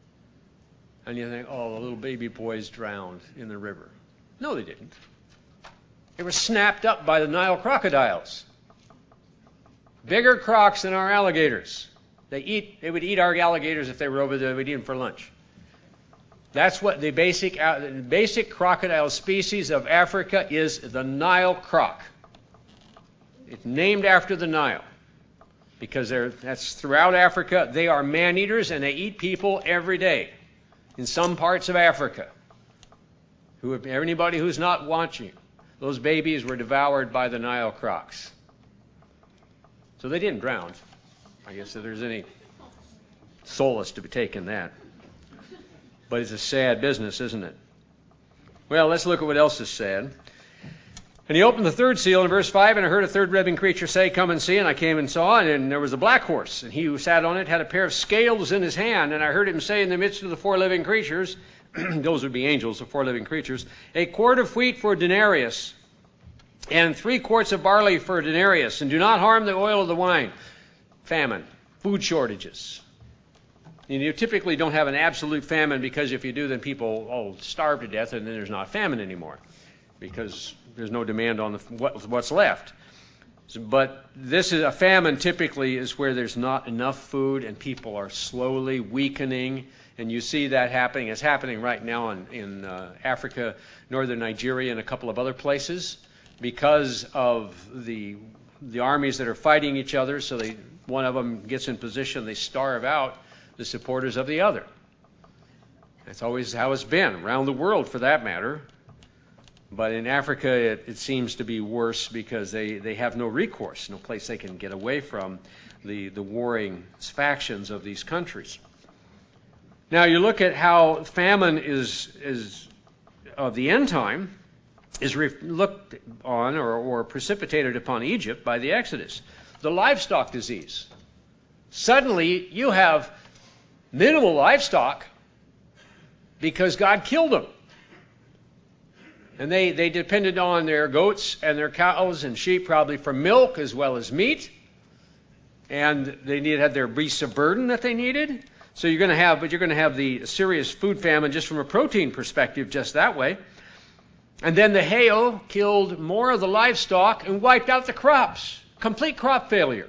And you think, oh, the little baby boys drowned in the river. No, they didn't. They were snapped up by the Nile crocodiles. Bigger crocs than our alligators. They would eat our alligators if they were over there. They would eat them for lunch. That's what the basic crocodile species of Africa is, the Nile croc. It's named after the Nile because that's throughout Africa. They are man-eaters and they eat people every day in some parts of Africa. Anybody who's not watching, those babies were devoured by the Nile crocs. So they didn't drown. I guess if there's any solace to be taken that. But it's a sad business, isn't it? Well, let's look at what else is said. And he opened the third seal in verse 5, and I heard a third living creature say, "Come and see." And I came and saw, and there was a black horse, and he who sat on it had a pair of scales in his hand. And I heard him say in the midst of the 4 living creatures, those would be angels, the 4 living creatures, "A quart of wheat for a denarius, and 3 quarts of barley for a denarius, and do not harm the oil of the wine." Famine, food shortages. You typically don't have an absolute famine, because if you do, then people all starve to death, and then there's not famine anymore, because there's no demand on what's left. But this is a famine. Typically is where there's not enough food and people are slowly weakening, and you see that happening. It's happening right now in Africa, northern Nigeria, and a couple of other places because of the armies that are fighting each other. So one of them gets in position, they starve out the supporters of the other. That's always how it's been around the world, for that matter. But in Africa, it seems to be worse because they have no recourse, no place they can get away from the warring factions of these countries. Now, you look at how famine is of the end time is looked on or precipitated upon Egypt by the Exodus. The livestock disease. Suddenly, you have minimal livestock because God killed them. And they depended on their goats and their cows and sheep probably for milk as well as meat. And they had their beasts of burden that they needed. So you're going to have the serious food famine just from a protein perspective, just that way. And then the hail killed more of the livestock and wiped out the crops. Complete crop failure.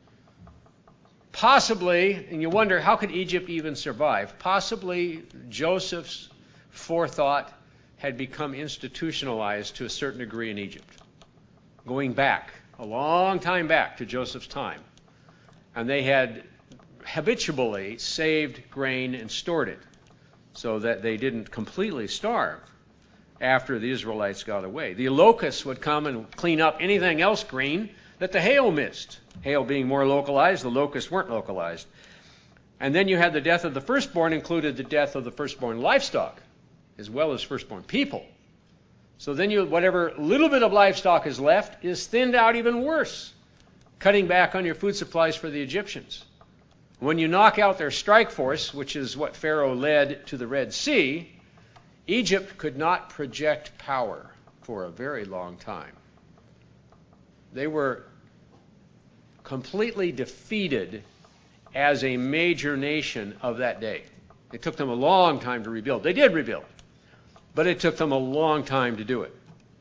Possibly, and you wonder, how could Egypt even survive? Possibly Joseph's forethought had become institutionalized to a certain degree in Egypt, going back, a long time back to Joseph's time. And they had habitually saved grain and stored it so that they didn't completely starve after the Israelites got away. The locusts would come and clean up anything else green that the hail missed. Hail being more localized, the locusts weren't localized. And then you had the death of the firstborn, included the death of the firstborn livestock, as well as firstborn people. So then whatever little bit of livestock is left is thinned out even worse, cutting back on your food supplies for the Egyptians. When you knock out their strike force, which is what Pharaoh led to the Red Sea, Egypt could not project power for a very long time. They were completely defeated as a major nation of that day. It took them a long time to rebuild. They did rebuild, but it took them a long time to do it.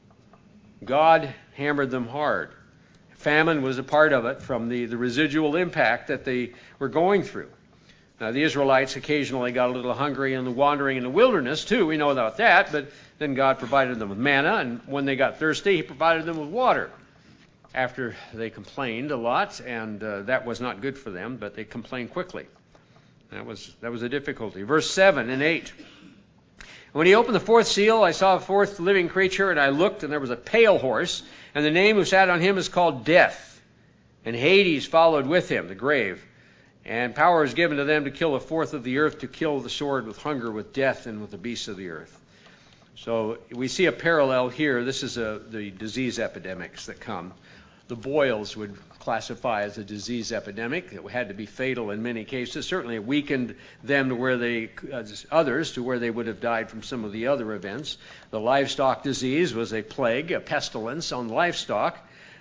God hammered them hard. Famine was a part of it from the residual impact that they were going through. Now, the Israelites occasionally got a little hungry in the wandering in the wilderness, too. We know about that, but then God provided them with manna, and when they got thirsty, He provided them with water. After they complained a lot, and that was not good for them, but they complained quickly. That was a difficulty. Verse 7 and 8. When He opened the fourth seal, I saw a fourth living creature, and I looked, and there was a pale horse, and the name who sat on him is called Death. And Hades followed with him, the grave. And power is given to them to kill a fourth of the earth, to kill the sword with hunger, with death, and with the beasts of the earth. So we see a parallel here. This is the disease epidemics that come. The boils would classify as a disease epidemic. It had to be fatal in many cases. Certainly it weakened them to where others to where they would have died from some of the other events. The livestock disease was a plague, a pestilence on livestock.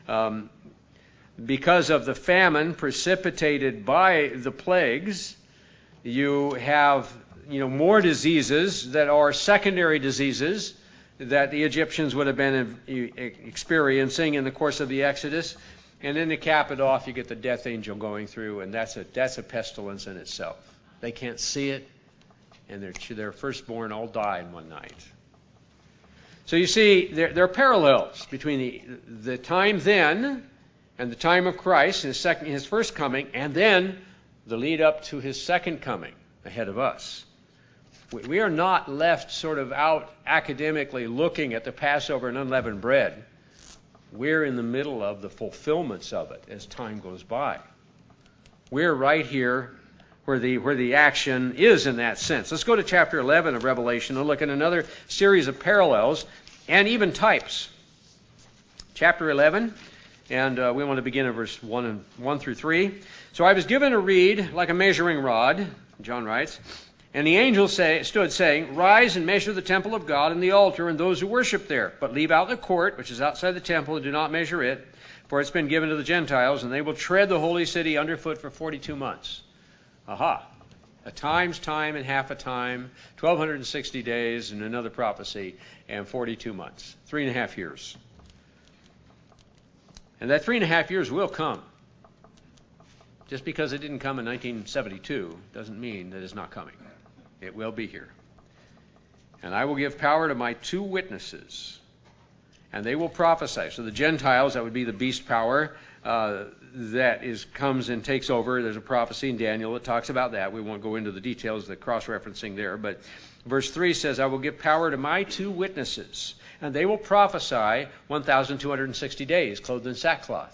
Because of the famine precipitated by the plagues, you have more diseases that are secondary diseases that the Egyptians would have been experiencing in the course of the Exodus. And then to cap it off, you get the death angel going through, and that's a pestilence in itself. They can't see it, and their firstborn all die in one night. So you see, there are parallels between the time then and the time of Christ, his first coming, and then the lead up to His second coming ahead of us. We are not left sort of out academically looking at the Passover and unleavened bread. We're in the middle of the fulfillments of it as time goes by. We're right here where the action is in that sense. Let's go to chapter 11 of Revelation and look at another series of parallels and even types. Chapter 11, and we want to begin in verse 1 through 3. So I was given a reed like a measuring rod, John writes, and the angel stood saying, Rise and measure the temple of God and the altar and those who worship there. But leave out the court, which is outside the temple, and do not measure it, for it's been given to the Gentiles, and they will tread the holy city underfoot for 42 months. Aha. A time's time and half a time, 1,260 days and another prophecy, and 42 months. 3.5 years. And that 3.5 years will come. Just because it didn't come in 1972 doesn't mean that it's not coming. It will be here. And I will give power to my 2 witnesses, and they will prophesy. So the Gentiles, that would be the beast power that comes and takes over. There's a prophecy in Daniel that talks about that. We won't go into the details, the cross-referencing there. But verse 3 says, I will give power to my 2 witnesses, and they will prophesy 1,260 days, clothed in sackcloth.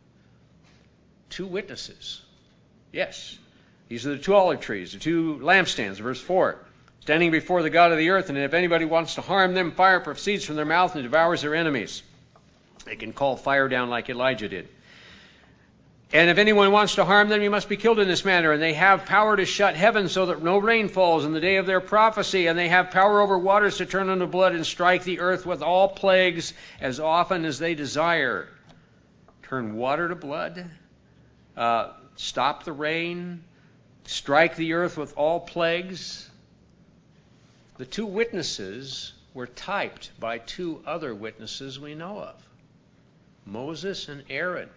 2 witnesses. Yes. These are the 2 olive trees, the 2 lampstands, verse 4. Standing before the God of the earth, and if anybody wants to harm them, fire proceeds from their mouth and devours their enemies. They can call fire down like Elijah did. And if anyone wants to harm them, you must be killed in this manner. And they have power to shut heaven so that no rain falls in the day of their prophecy. And they have power over waters to turn into blood and strike the earth with all plagues as often as they desire. Turn water to blood. Stop the rain. Strike the earth with all plagues. The 2 witnesses were typed by 2 other witnesses we know of. Moses and Aaron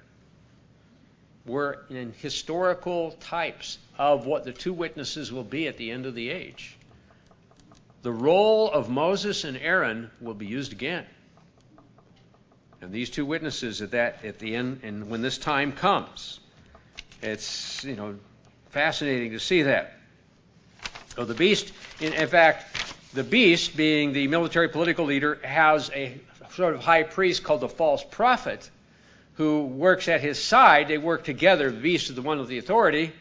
were in historical types of what the 2 witnesses will be at the end of the age. The role of Moses and Aaron will be used again. And these 2 witnesses at the end, and when this time comes, it's fascinating to see that. So the beast, in fact, the beast, being the military political leader, has a sort of high priest called the false prophet who works at his side. They work together. The beast is the one with the authority.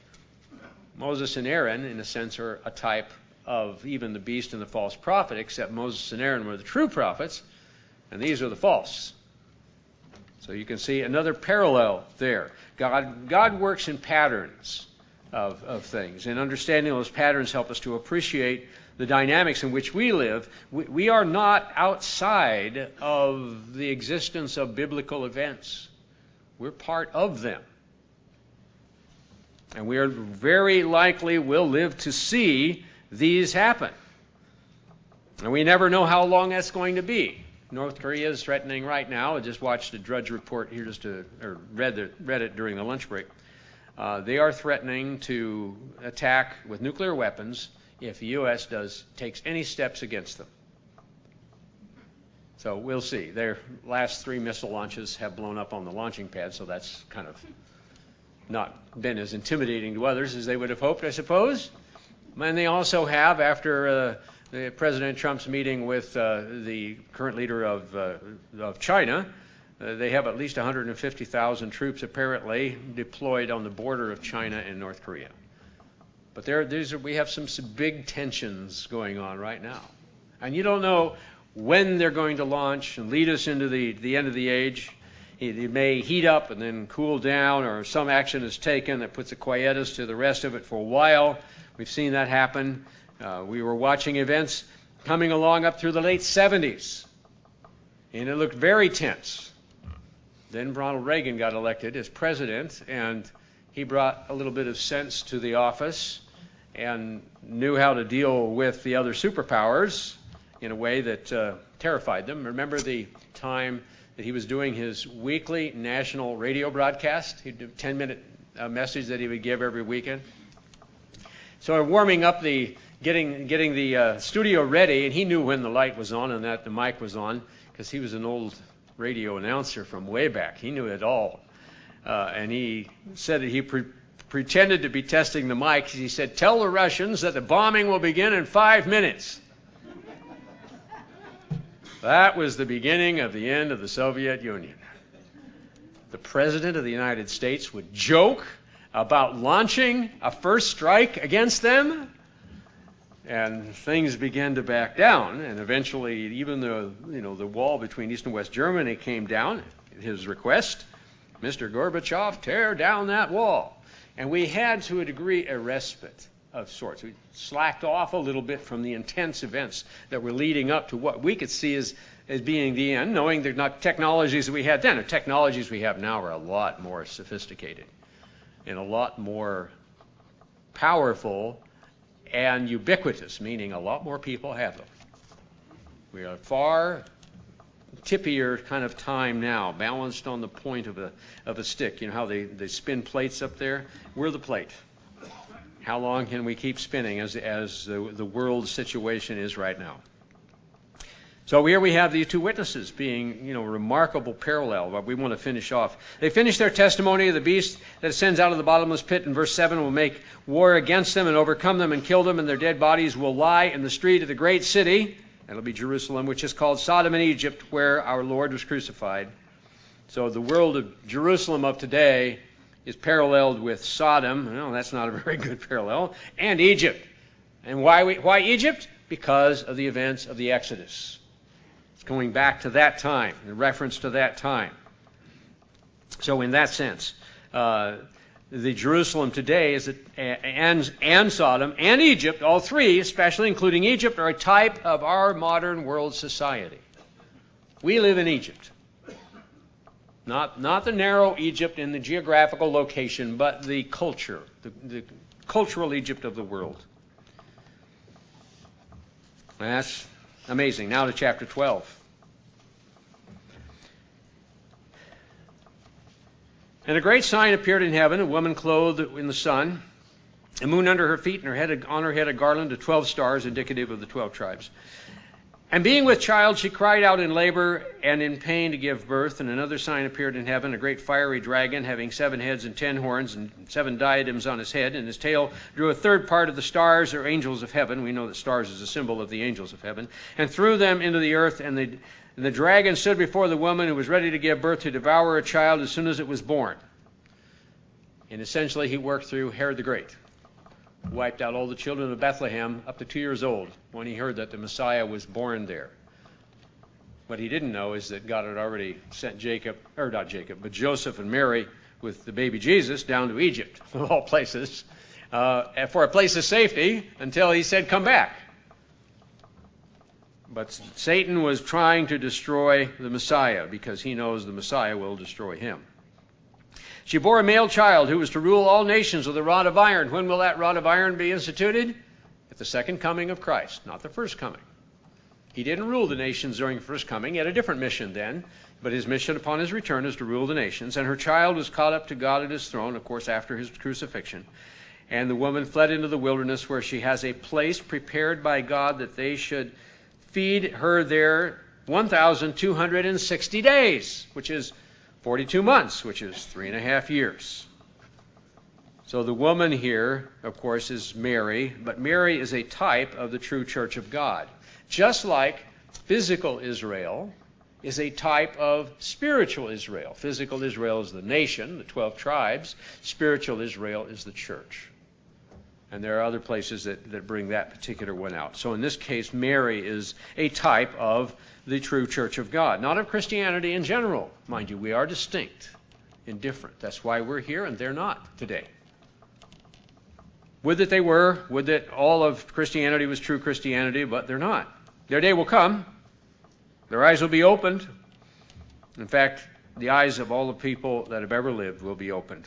Moses and Aaron, in a sense, are a type of even the beast and the false prophet, except Moses and Aaron were the true prophets, and these are the false. So you can see another parallel there. God works in patterns of things, and understanding those patterns help us to appreciate the dynamics in which we live. We are not outside of the existence of biblical events. We're part of them. And we are very likely will live to see these happen. And we never know how long that's going to be. North Korea is threatening right now. I just watched a Drudge report here, or read it during the lunch break. They are threatening to attack with nuclear weapons if the U.S. takes any steps against them. So we'll see. Their last 3 missile launches have blown up on the launching pad, so that's kind of not been as intimidating to others as they would have hoped, I suppose. And they also have, after President Trump's meeting with the current leader of China, they have at least 150,000 troops apparently deployed on the border of China and North Korea. But we have some big tensions going on right now. And you don't know when they're going to launch and lead us into the end of the age. It may heat up and then cool down, or some action is taken that puts a quietus to the rest of it for a while. We've seen that happen. We were watching events coming along up through the late 70s, and it looked very tense. Then Ronald Reagan got elected as president, and he brought a little bit of sense to the office and knew how to deal with the other superpowers in a way that terrified them. Remember the time that he was doing his weekly national radio broadcast? He'd do a 10-minute message that he would give every weekend. So warming up getting the studio ready, and he knew when the light was on and that the mic was on, because he was an old radio announcer from way back. He knew it all. And he said that he pretended to be testing the mic. He said, "Tell the Russians that the bombing will begin in 5 minutes." That was the beginning of the end of the Soviet Union. The President of the United States would joke about launching a first strike against them, and things began to back down. And eventually, even the wall between East and West Germany came down at his request. Mr. Gorbachev, tear down that wall. And we had, to a degree, a respite of sorts. We slacked off a little bit from the intense events that were leading up to what we could see as being the end, knowing they're not technologies that we had then. The technologies we have now are a lot more sophisticated and a lot more powerful and ubiquitous, meaning a lot more people have them. We are far tippier kind of time now, balanced on the point of a stick. You know how they spin plates up there? We're the plate. How long can we keep spinning as the world situation is right now? So here we have these 2 witnesses being, remarkable parallel. But we want to finish off. They finish their testimony of the beast that ascends out of the bottomless pit in verse 7 will make war against them and overcome them and kill them, and their dead bodies will lie in the street of the great city. That'll be Jerusalem, which is called Sodom and Egypt, where our Lord was crucified. So the world of Jerusalem of today is paralleled with Sodom. Well, that's not a very good parallel. And Egypt. And why Egypt? Because of the events of the Exodus. It's going back to that time, in reference to that time. So in that sense, the Jerusalem today is and Sodom and Egypt, all 3, especially including Egypt, are a type of our modern world society. We live in Egypt. Not the narrow Egypt in the geographical location, but the culture, the cultural Egypt of the world. And that's amazing. Now to chapter 12. And a great sign appeared in heaven, a woman clothed in the sun, a moon under her feet, and on her head a garland of 12 stars, indicative of the 12 tribes. And being with child, she cried out in labor and in pain to give birth. And another sign appeared in heaven, a great fiery dragon, having 7 heads and 10 horns, and 7 diadems on his head. And his tail drew a third part of the stars, or angels of heaven. We know that stars is a symbol of the angels of heaven. And threw them into the earth. And the dragon stood before the woman who was ready to give birth to devour a child as soon as it was born. And essentially he worked through Herod the Great. Wiped out all the children of Bethlehem up to 2 years old when he heard that the Messiah was born there. What he didn't know is that God had already sent Joseph and Mary with the baby Jesus down to Egypt, of all places, for a place of safety until he said, come back. But Satan was trying to destroy the Messiah because he knows the Messiah will destroy him. She bore a male child who was to rule all nations with a rod of iron. When will that rod of iron be instituted? At the second coming of Christ, not the first coming. He didn't rule the nations during the first coming. He had a different mission then, but his mission upon his return is to rule the nations. And her child was caught up to God at his throne, of course, after his crucifixion. And the woman fled into the wilderness, where she has a place prepared by God that they should feed her there 1,260 days, which is 42 months, which is 3.5 years. So the woman here, of course, is Mary, but Mary is a type of the true church of God. Just like physical Israel is a type of spiritual Israel. Physical Israel is the nation, the 12 tribes. Spiritual Israel is the church. And there are other places that bring that particular one out. So in this case, Mary is a type of the true church of God. Not of Christianity in general. Mind you, we are distinct and different. That's why we're here and they're not today. Would that they were. Would that all of Christianity was true Christianity, but they're not. Their day will come. Their eyes will be opened. In fact, the eyes of all the people that have ever lived will be opened.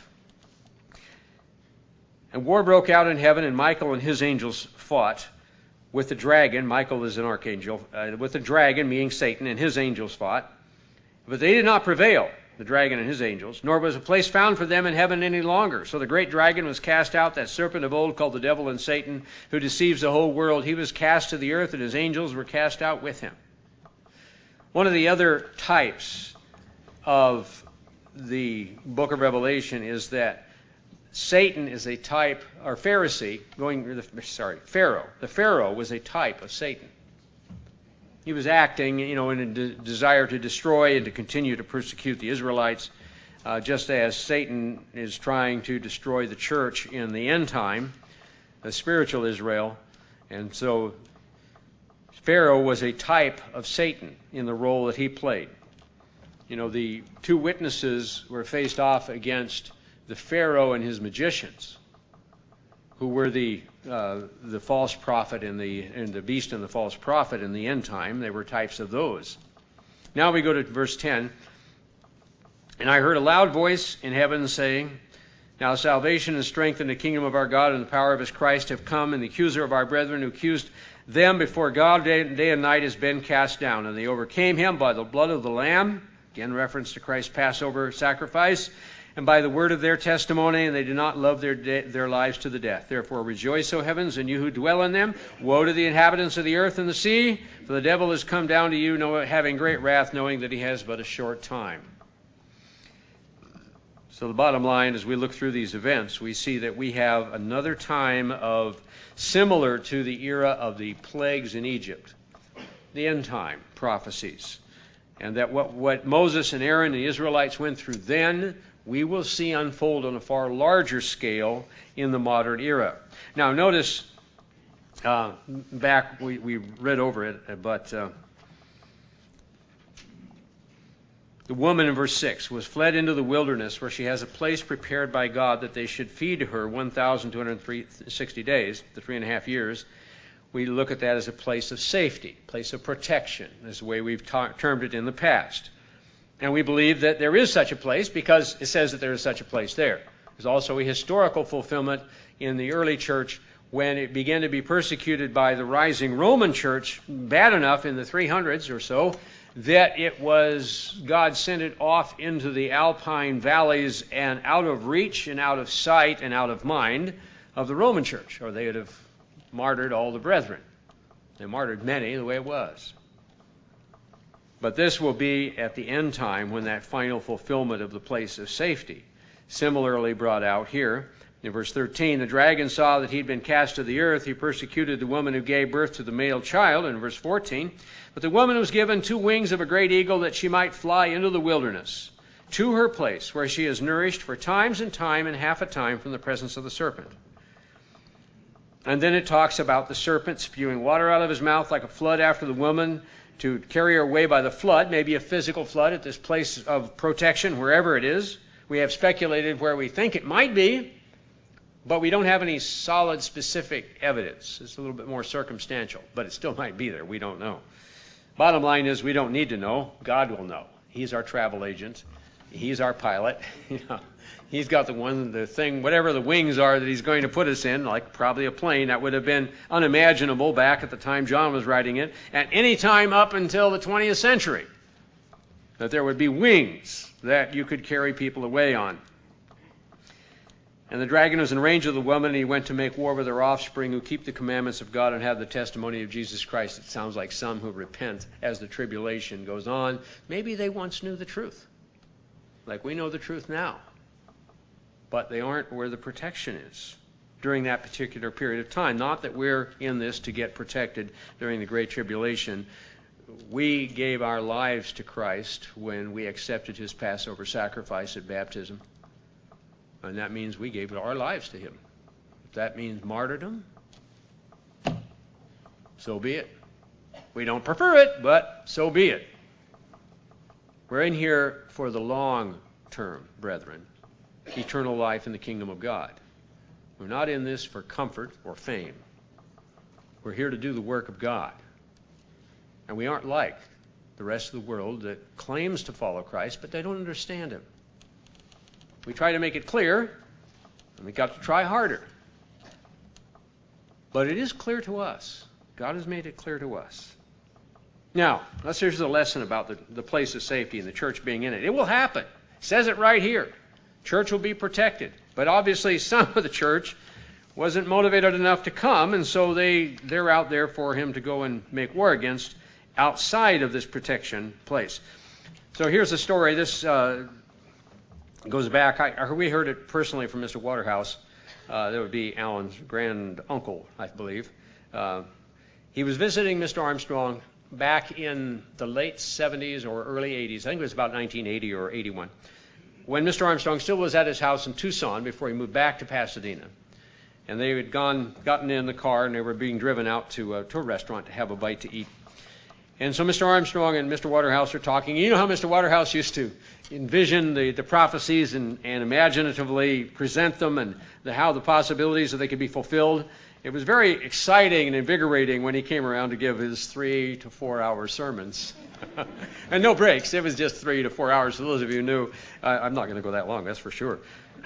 And war broke out in heaven, and Michael and his angels fought with the dragon. Michael is an archangel. With the dragon, meaning Satan, and his angels fought. But they did not prevail, the dragon and his angels, nor was a place found for them in heaven any longer. So the great dragon was cast out, that serpent of old called the devil and Satan, who deceives the whole world. He was cast to the earth, and his angels were cast out with him. One of the other types of the book of Revelation is that Satan is a type, or Pharaoh. The Pharaoh was a type of Satan. He was acting, in a desire to destroy and to continue to persecute the Israelites, just as Satan is trying to destroy the church in the end time, the spiritual Israel. And so Pharaoh was a type of Satan in the role that he played. The two witnesses were faced off against the Pharaoh and his magicians, who were the false prophet and the beast and the false prophet in the end time. They were types of those. Now we go to verse 10. And I heard a loud voice in heaven saying, Now salvation and strength in the kingdom of our God and the power of his Christ have come, and the accuser of our brethren who accused them before God day and night has been cast down. And they overcame him by the blood of the Lamb, again reference to Christ's Passover sacrifice, and by the word of their testimony, and they did not love their lives to the death. Therefore rejoice, O heavens, and you who dwell in them. Woe to the inhabitants of the earth and the sea, for the devil has come down to you, having great wrath, knowing that he has but a short time. So the bottom line, as we look through these events, we see that we have another time of similar to the era of the plagues in Egypt, the end time prophecies. And that what Moses and Aaron and the Israelites went through then, we will see unfold on a far larger scale in the modern era. Now notice, back we read over it, but the woman in verse 6 was fled into the wilderness, where she has a place prepared by God that they should feed her 1,260 days, the 3.5 years. We look at that as a place of safety, place of protection, is the way we've termed it in the past. And we believe that there is such a place because it says that there is such a place there. There's also a historical fulfillment in the early church when it began to be persecuted by the rising Roman church bad enough in the 300s or so that it was, God sent it off into the alpine valleys and out of reach and out of sight and out of mind of the Roman church, or they would have martyred all the brethren. They martyred many the way it was. But this will be at the end time when that final fulfillment of the place of safety. Similarly brought out here in verse 13, the dragon saw that he'd been cast to the earth. He persecuted the woman who gave birth to the male child. In verse 14, but the woman was given 2 wings of a great eagle that she might fly into the wilderness, to her place where she is nourished for times and time and half a time from the presence of the serpent. And then it talks about the serpent spewing water out of his mouth like a flood after the woman, to carry her away by the flood, maybe a physical flood at this place of protection, wherever it is. We have speculated where we think it might be, but we don't have any solid, specific evidence. It's a little bit more circumstantial, but it still might be there. We don't know. Bottom line is we don't need to know. God will know. He's our travel agent. He's our pilot. He's got the thing, whatever the wings are that he's going to put us in, like probably a plane. That would have been unimaginable back at the time John was writing it, at any time up until the 20th century, that there would be wings that you could carry people away on. And the dragon was in range of the woman, and he went to make war with her offspring who keep the commandments of God and have the testimony of Jesus Christ. It sounds like some who repent as the tribulation goes on. Maybe they once knew the truth, like we know the truth now. But they aren't where the protection is during that particular period of time. Not that we're in this to get protected during the Great Tribulation. We gave our lives to Christ when we accepted his Passover sacrifice at baptism. And that means we gave our lives to him. If that means martyrdom, so be it. We don't prefer it, but so be it. We're in here for the long term, brethren. Eternal life in the kingdom of God. We're not in this for comfort or fame. We're here to do the work of God. And we aren't like the rest of the world that claims to follow Christ, but they don't understand him. We try to make it clear, and we've got to try harder. But it is clear to us. God has made it clear to us. Now, here's a lesson about the place of safety and the church being in it. It will happen. It says it right here. Church will be protected. But obviously some of the church wasn't motivated enough to come, and so they're out there for him to go and make war against outside of this protection place. So here's the story. This goes back. We heard it personally from Mr. Waterhouse. That would be Alan's grand uncle, I believe. He was visiting Mr. Armstrong back in the late 70s or early 80s. I think it was about 1980 or 81. When Mr. Armstrong still was at his house in Tucson before he moved back to Pasadena. And they had gotten in the car, and they were being driven out to a restaurant to have a bite to eat. And so Mr. Armstrong and Mr. Waterhouse are talking. You know how Mr. Waterhouse used to envision the prophecies and imaginatively present them, and how the possibilities that they could be fulfilled. It was very exciting and invigorating when he came around to give his 3 to 4 hour sermons. And no breaks. It was just 3 to 4 hours. For those of you who knew, I'm not going to go that long, that's for sure.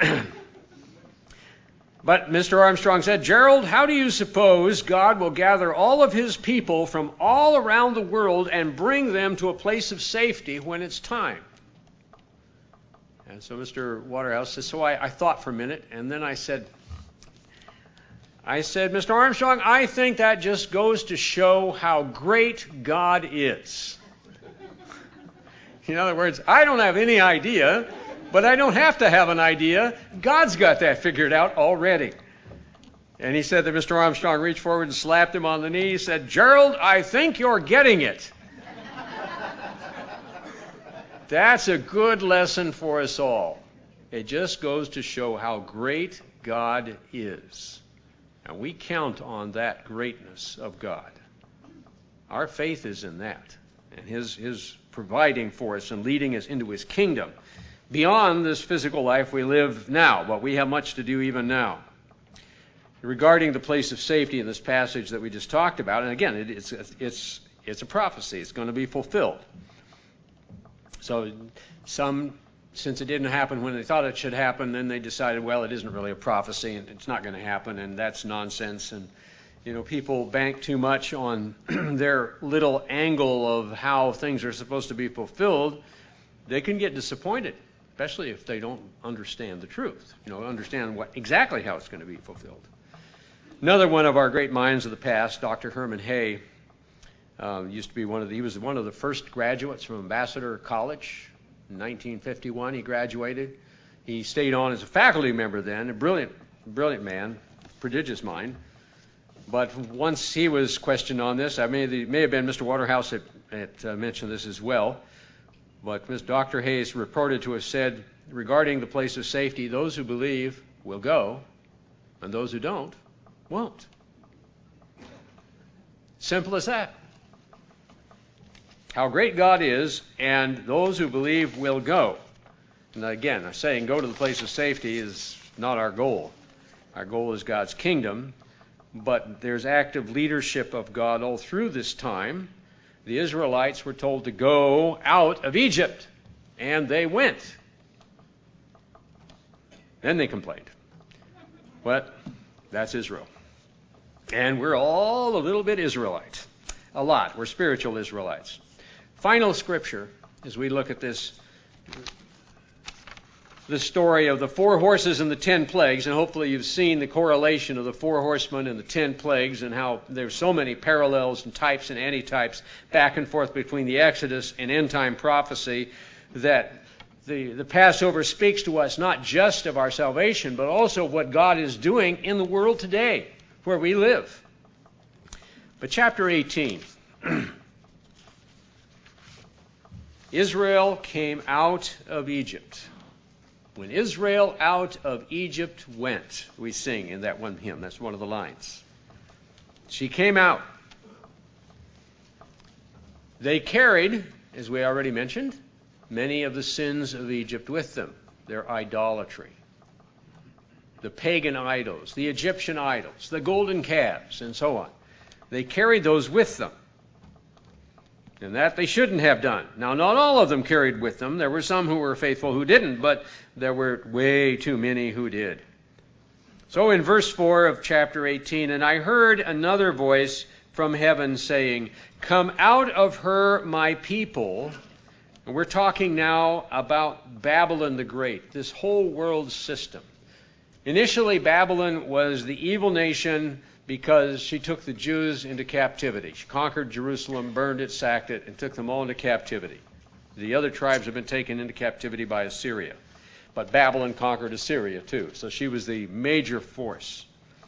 But Mr. Armstrong said, "Gerald, how do you suppose God will gather all of his people from all around the world and bring them to a place of safety when it's time?" And so Mr. Waterhouse says, so I thought for a minute, and then I said, Mr. Armstrong, I think that just goes to show how great God is. In other words, I don't have any idea, but I don't have to have an idea. God's got that figured out already. And he said that Mr. Armstrong reached forward and slapped him on the knee. He said, "Gerald, I think you're getting it." That's a good lesson for us all. It just goes to show how great God is. And we count on that greatness of God. Our faith is in that, and his providing for us and leading us into his kingdom beyond this physical life we live now, but we have much to do even now. Regarding the place of safety in this passage that we just talked about, and again, it's a prophecy. It's going to be fulfilled. So since it didn't happen when they thought it should happen, then they decided, well, it isn't really a prophecy, and it's not going to happen, and that's nonsense. And people bank too much on their little angle of how things are supposed to be fulfilled. They can get disappointed, especially if they don't understand the truth, understand exactly how it's going to be fulfilled. Another one of our great minds of the past, Dr. Herman Hay, he was one of the first graduates from Ambassador College. In 1951, he graduated. He stayed on as a faculty member then, a brilliant man, prodigious mind. But once he was questioned on this, may have been Mr. Waterhouse that mentioned this as well. But Dr. Hayes reported to have said, regarding the place of safety, those who believe will go, and those who don't won't. Simple as that. How great God is, and those who believe will go. And again, I'm saying go to the place of safety is not our goal. Our goal is God's kingdom, but there's active leadership of God all through this time. The Israelites were told to go out of Egypt, and they went. Then they complained. But that's Israel. And we're all a little bit Israelites. A lot. We're spiritual Israelites. Final scripture, as we look at this, the story of the 4 horses and the 10 plagues, and hopefully you've seen the correlation of the 4 horsemen and the 10 plagues and how there's so many parallels and types and antitypes back and forth between the Exodus and end-time prophecy, that the Passover speaks to us not just of our salvation, but also what God is doing in the world today, where we live. But chapter 18, Israel came out of Egypt. When Israel out of Egypt went, we sing in that one hymn. That's one of the lines. She came out. They carried, as we already mentioned, many of the sins of Egypt with them. Their idolatry, the pagan idols, the Egyptian idols, the golden calves, and so on. They carried those with them. And that they shouldn't have done. Now, not all of them carried with them. There were some who were faithful who didn't, but there were way too many who did. So in verse 4 of chapter 18, and I heard another voice from heaven saying, "Come out of her, my people." And we're talking now about Babylon the Great, this whole world system. Initially, Babylon was the evil nation because she took the Jews into captivity. She conquered Jerusalem, burned it, sacked it, and took them all into captivity. The other tribes have been taken into captivity by Assyria. But Babylon conquered Assyria too, so she was the major force.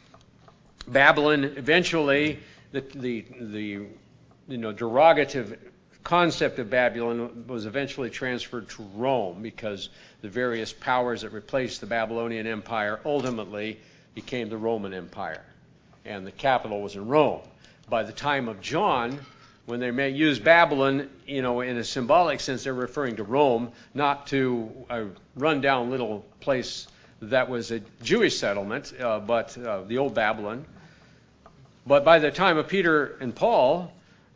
Babylon eventually, the derogative concept of Babylon was eventually transferred to Rome because the various powers that replaced the Babylonian Empire ultimately became the Roman Empire. And the capital was in Rome. By the time of John, when they may use Babylon, in a symbolic sense, they're referring to Rome, not to a run-down little place that was a Jewish settlement, but the old Babylon. But by the time of Peter and Paul,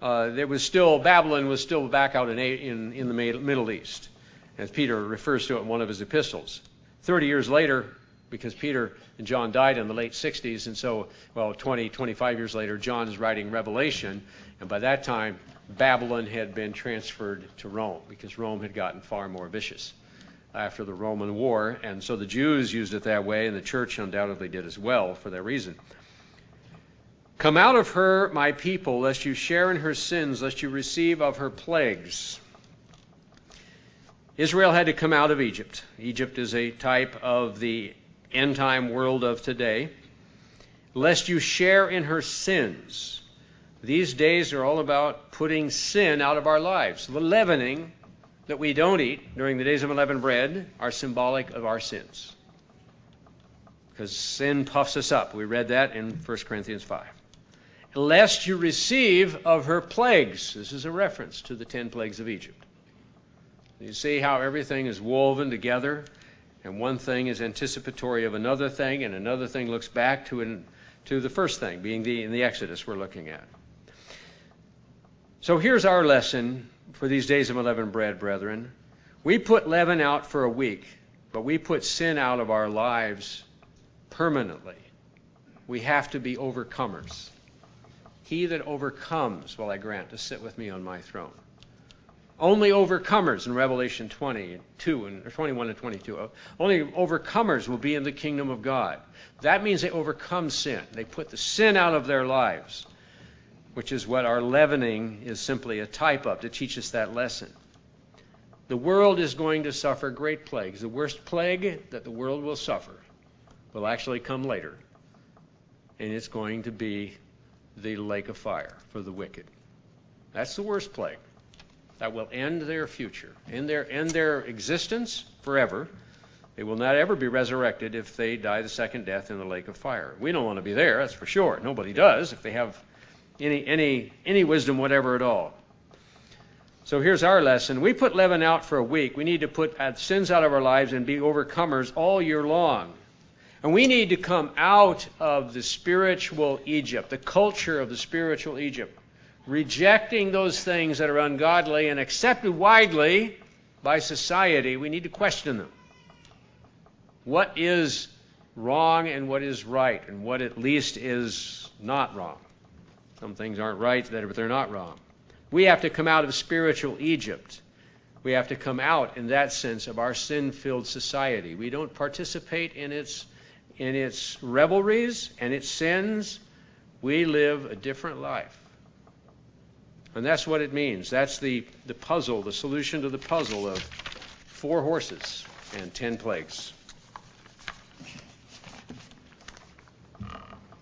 Babylon was still back out in the Middle East, as Peter refers to it in one of his epistles. 30 years later, because Peter and John died in the late 60s, and so, 25 years later, John is writing Revelation, and by that time, Babylon had been transferred to Rome, because Rome had gotten far more vicious after the Roman War, and so the Jews used it that way, and the church undoubtedly did as well for that reason. Come out of her, my people, lest you share in her sins, lest you receive of her plagues. Israel had to come out of Egypt. Egypt is a type of the end-time world of today. Lest you share in her sins. These days are all about putting sin out of our lives. The leavening that we don't eat during the days of unleavened bread are symbolic of our sins. Because sin puffs us up. We read that in 1 Corinthians 5. Lest you receive of her plagues. This is a reference to the 10 plagues of Egypt. You see how everything is woven together, and one thing is anticipatory of another thing, and another thing looks back to the first thing, being in the Exodus we're looking at. So here's our lesson for these days of unleavened bread, brethren. We put leaven out for a week, but we put sin out of our lives permanently. We have to be overcomers. He that overcomes will I grant to sit with me on my throne. Only overcomers in Revelation 22 and 21 and 22. Only overcomers will be in the kingdom of God. That means they overcome sin. They put the sin out of their lives, which is what our leavening is simply a type of, to teach us that lesson. The world is going to suffer great plagues. The worst plague that the world will suffer will actually come later, and it's going to be the lake of fire for the wicked. That's the worst plague. That will end their future, end their existence forever. They will not ever be resurrected if they die the second death in the lake of fire. We don't want to be there, that's for sure. Nobody does if they have any wisdom whatever at all. So here's our lesson. We put leaven out for a week. We need to put sins out of our lives and be overcomers all year long. And we need to come out of the spiritual Egypt, the culture of the spiritual Egypt, rejecting those things that are ungodly and accepted widely by society. We need to question them. what is wrong and what is right, and what at least is not wrong. Some things aren't right, but they're not wrong. We have to come out of spiritual Egypt. We have to come out, in that sense, of our sin-filled society. We don't participate in its revelries and its sins. We live a different life. And that's what it means. That's the puzzle, the solution to the puzzle of 4 horses and 10 plagues.